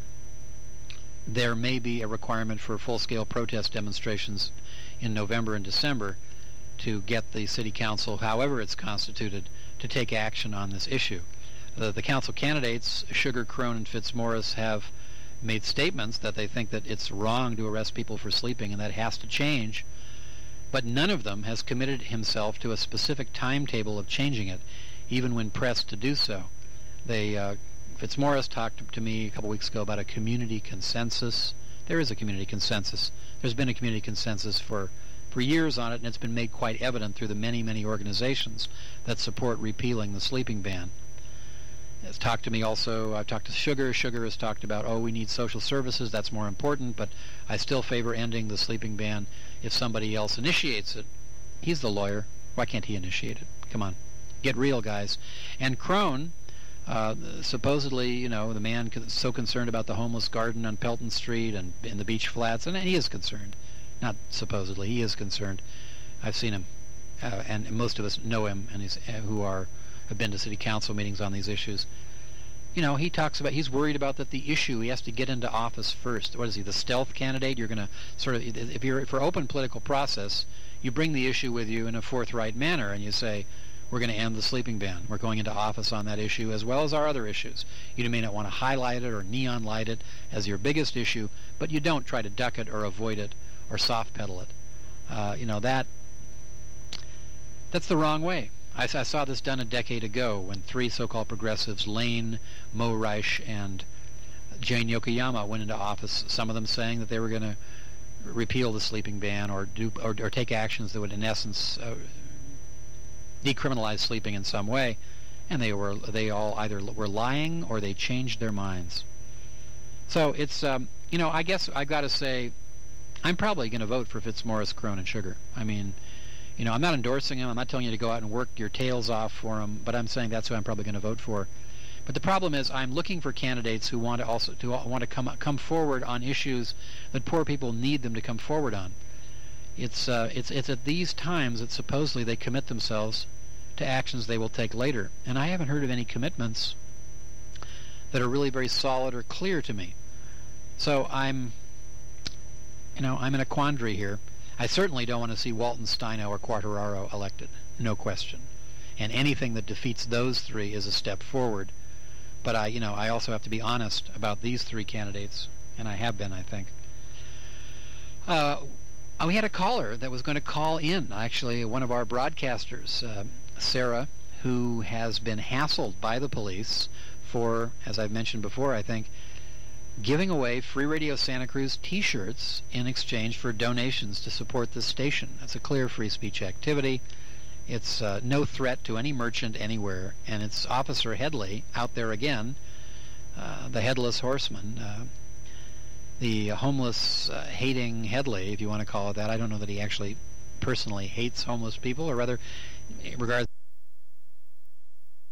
there may be a requirement for full-scale protest demonstrations in November and December to get the city council, however it's constituted, to take action on this issue. The, the council candidates, Sugar, Crone, and Fitzmaurice, have made statements that they think that it's wrong to arrest people for sleeping and that has to change, but none of them has committed himself to a specific timetable of changing it, even when pressed to do so. They, uh, Fitzmaurice talked to me a couple weeks ago about a community consensus. There is a community consensus. There's been a community consensus for for years on it, and it's been made quite evident through the many, many organizations that support repealing the sleeping ban. It's talked to me also, I've talked to Sugar. Sugar has talked about, oh, we need social services, that's more important, but I still favor ending the sleeping ban if somebody else initiates it. He's the lawyer. Why can't he initiate it? Come on. Get real, guys. And Crone, Uh, supposedly, you know, the man is so concerned about the homeless garden on Pelton Street and in the beach flats, and he is concerned. Not supposedly, he is concerned. I've seen him, uh, and most of us know him, and he's uh, who are have been to city council meetings on these issues. You know, he talks about he's worried about that the issue. He has to get into office first. What is he, the stealth candidate? You're going to sort of, if you're for open political process, you bring the issue with you in a forthright manner, and you say, we're going to end the sleeping ban. We're going into office on that issue as well as our other issues. You may not want to highlight it or neon light it as your biggest issue, but you don't try to duck it or avoid it or soft pedal it. Uh, you know, that that's the wrong way. I, I saw this done a decade ago when three so-called progressives, Lane, Mo Reich, and Jane Yokoyama, went into office, some of them saying that they were going to repeal the sleeping ban or do or, or take actions that would, in essence, uh, decriminalize sleeping in some way, and they were they all either were lying or they changed their minds. So it's um, you know I guess I've got to say I'm probably going to vote for Fitzmaurice, Crone, and Sugar. I mean, you know, I'm not endorsing him. I'm not telling you to go out and work your tails off for him, but I'm saying that's who I'm probably going to vote for. But the problem is I'm looking for candidates who want to also to want to come come forward on issues that poor people need them to come forward on. It's uh, it's it's at these times that supposedly they commit themselves to actions they will take later, and I haven't heard of any commitments that are really very solid or clear to me. So I'm, you know, I'm in a quandary here. I certainly don't want to see Walton, Steino, or Quattararo elected, no question. And anything that defeats those three is a step forward. But I, you know, I also have to be honest about these three candidates, and I have been, I think. Uh, we had a caller that was going to call in, actually, one of our broadcasters, uh, Sarah, who has been hassled by the police for, as I've mentioned before, I think, giving away Free Radio Santa Cruz T-shirts in exchange for donations to support this station. That's a clear free speech activity. It's uh, no threat to any merchant anywhere, and it's Officer Headley out there again, uh, the headless horseman, uh, the homeless uh, hating Headley, if you want to call it that. I don't know that he actually personally hates homeless people, or rather regards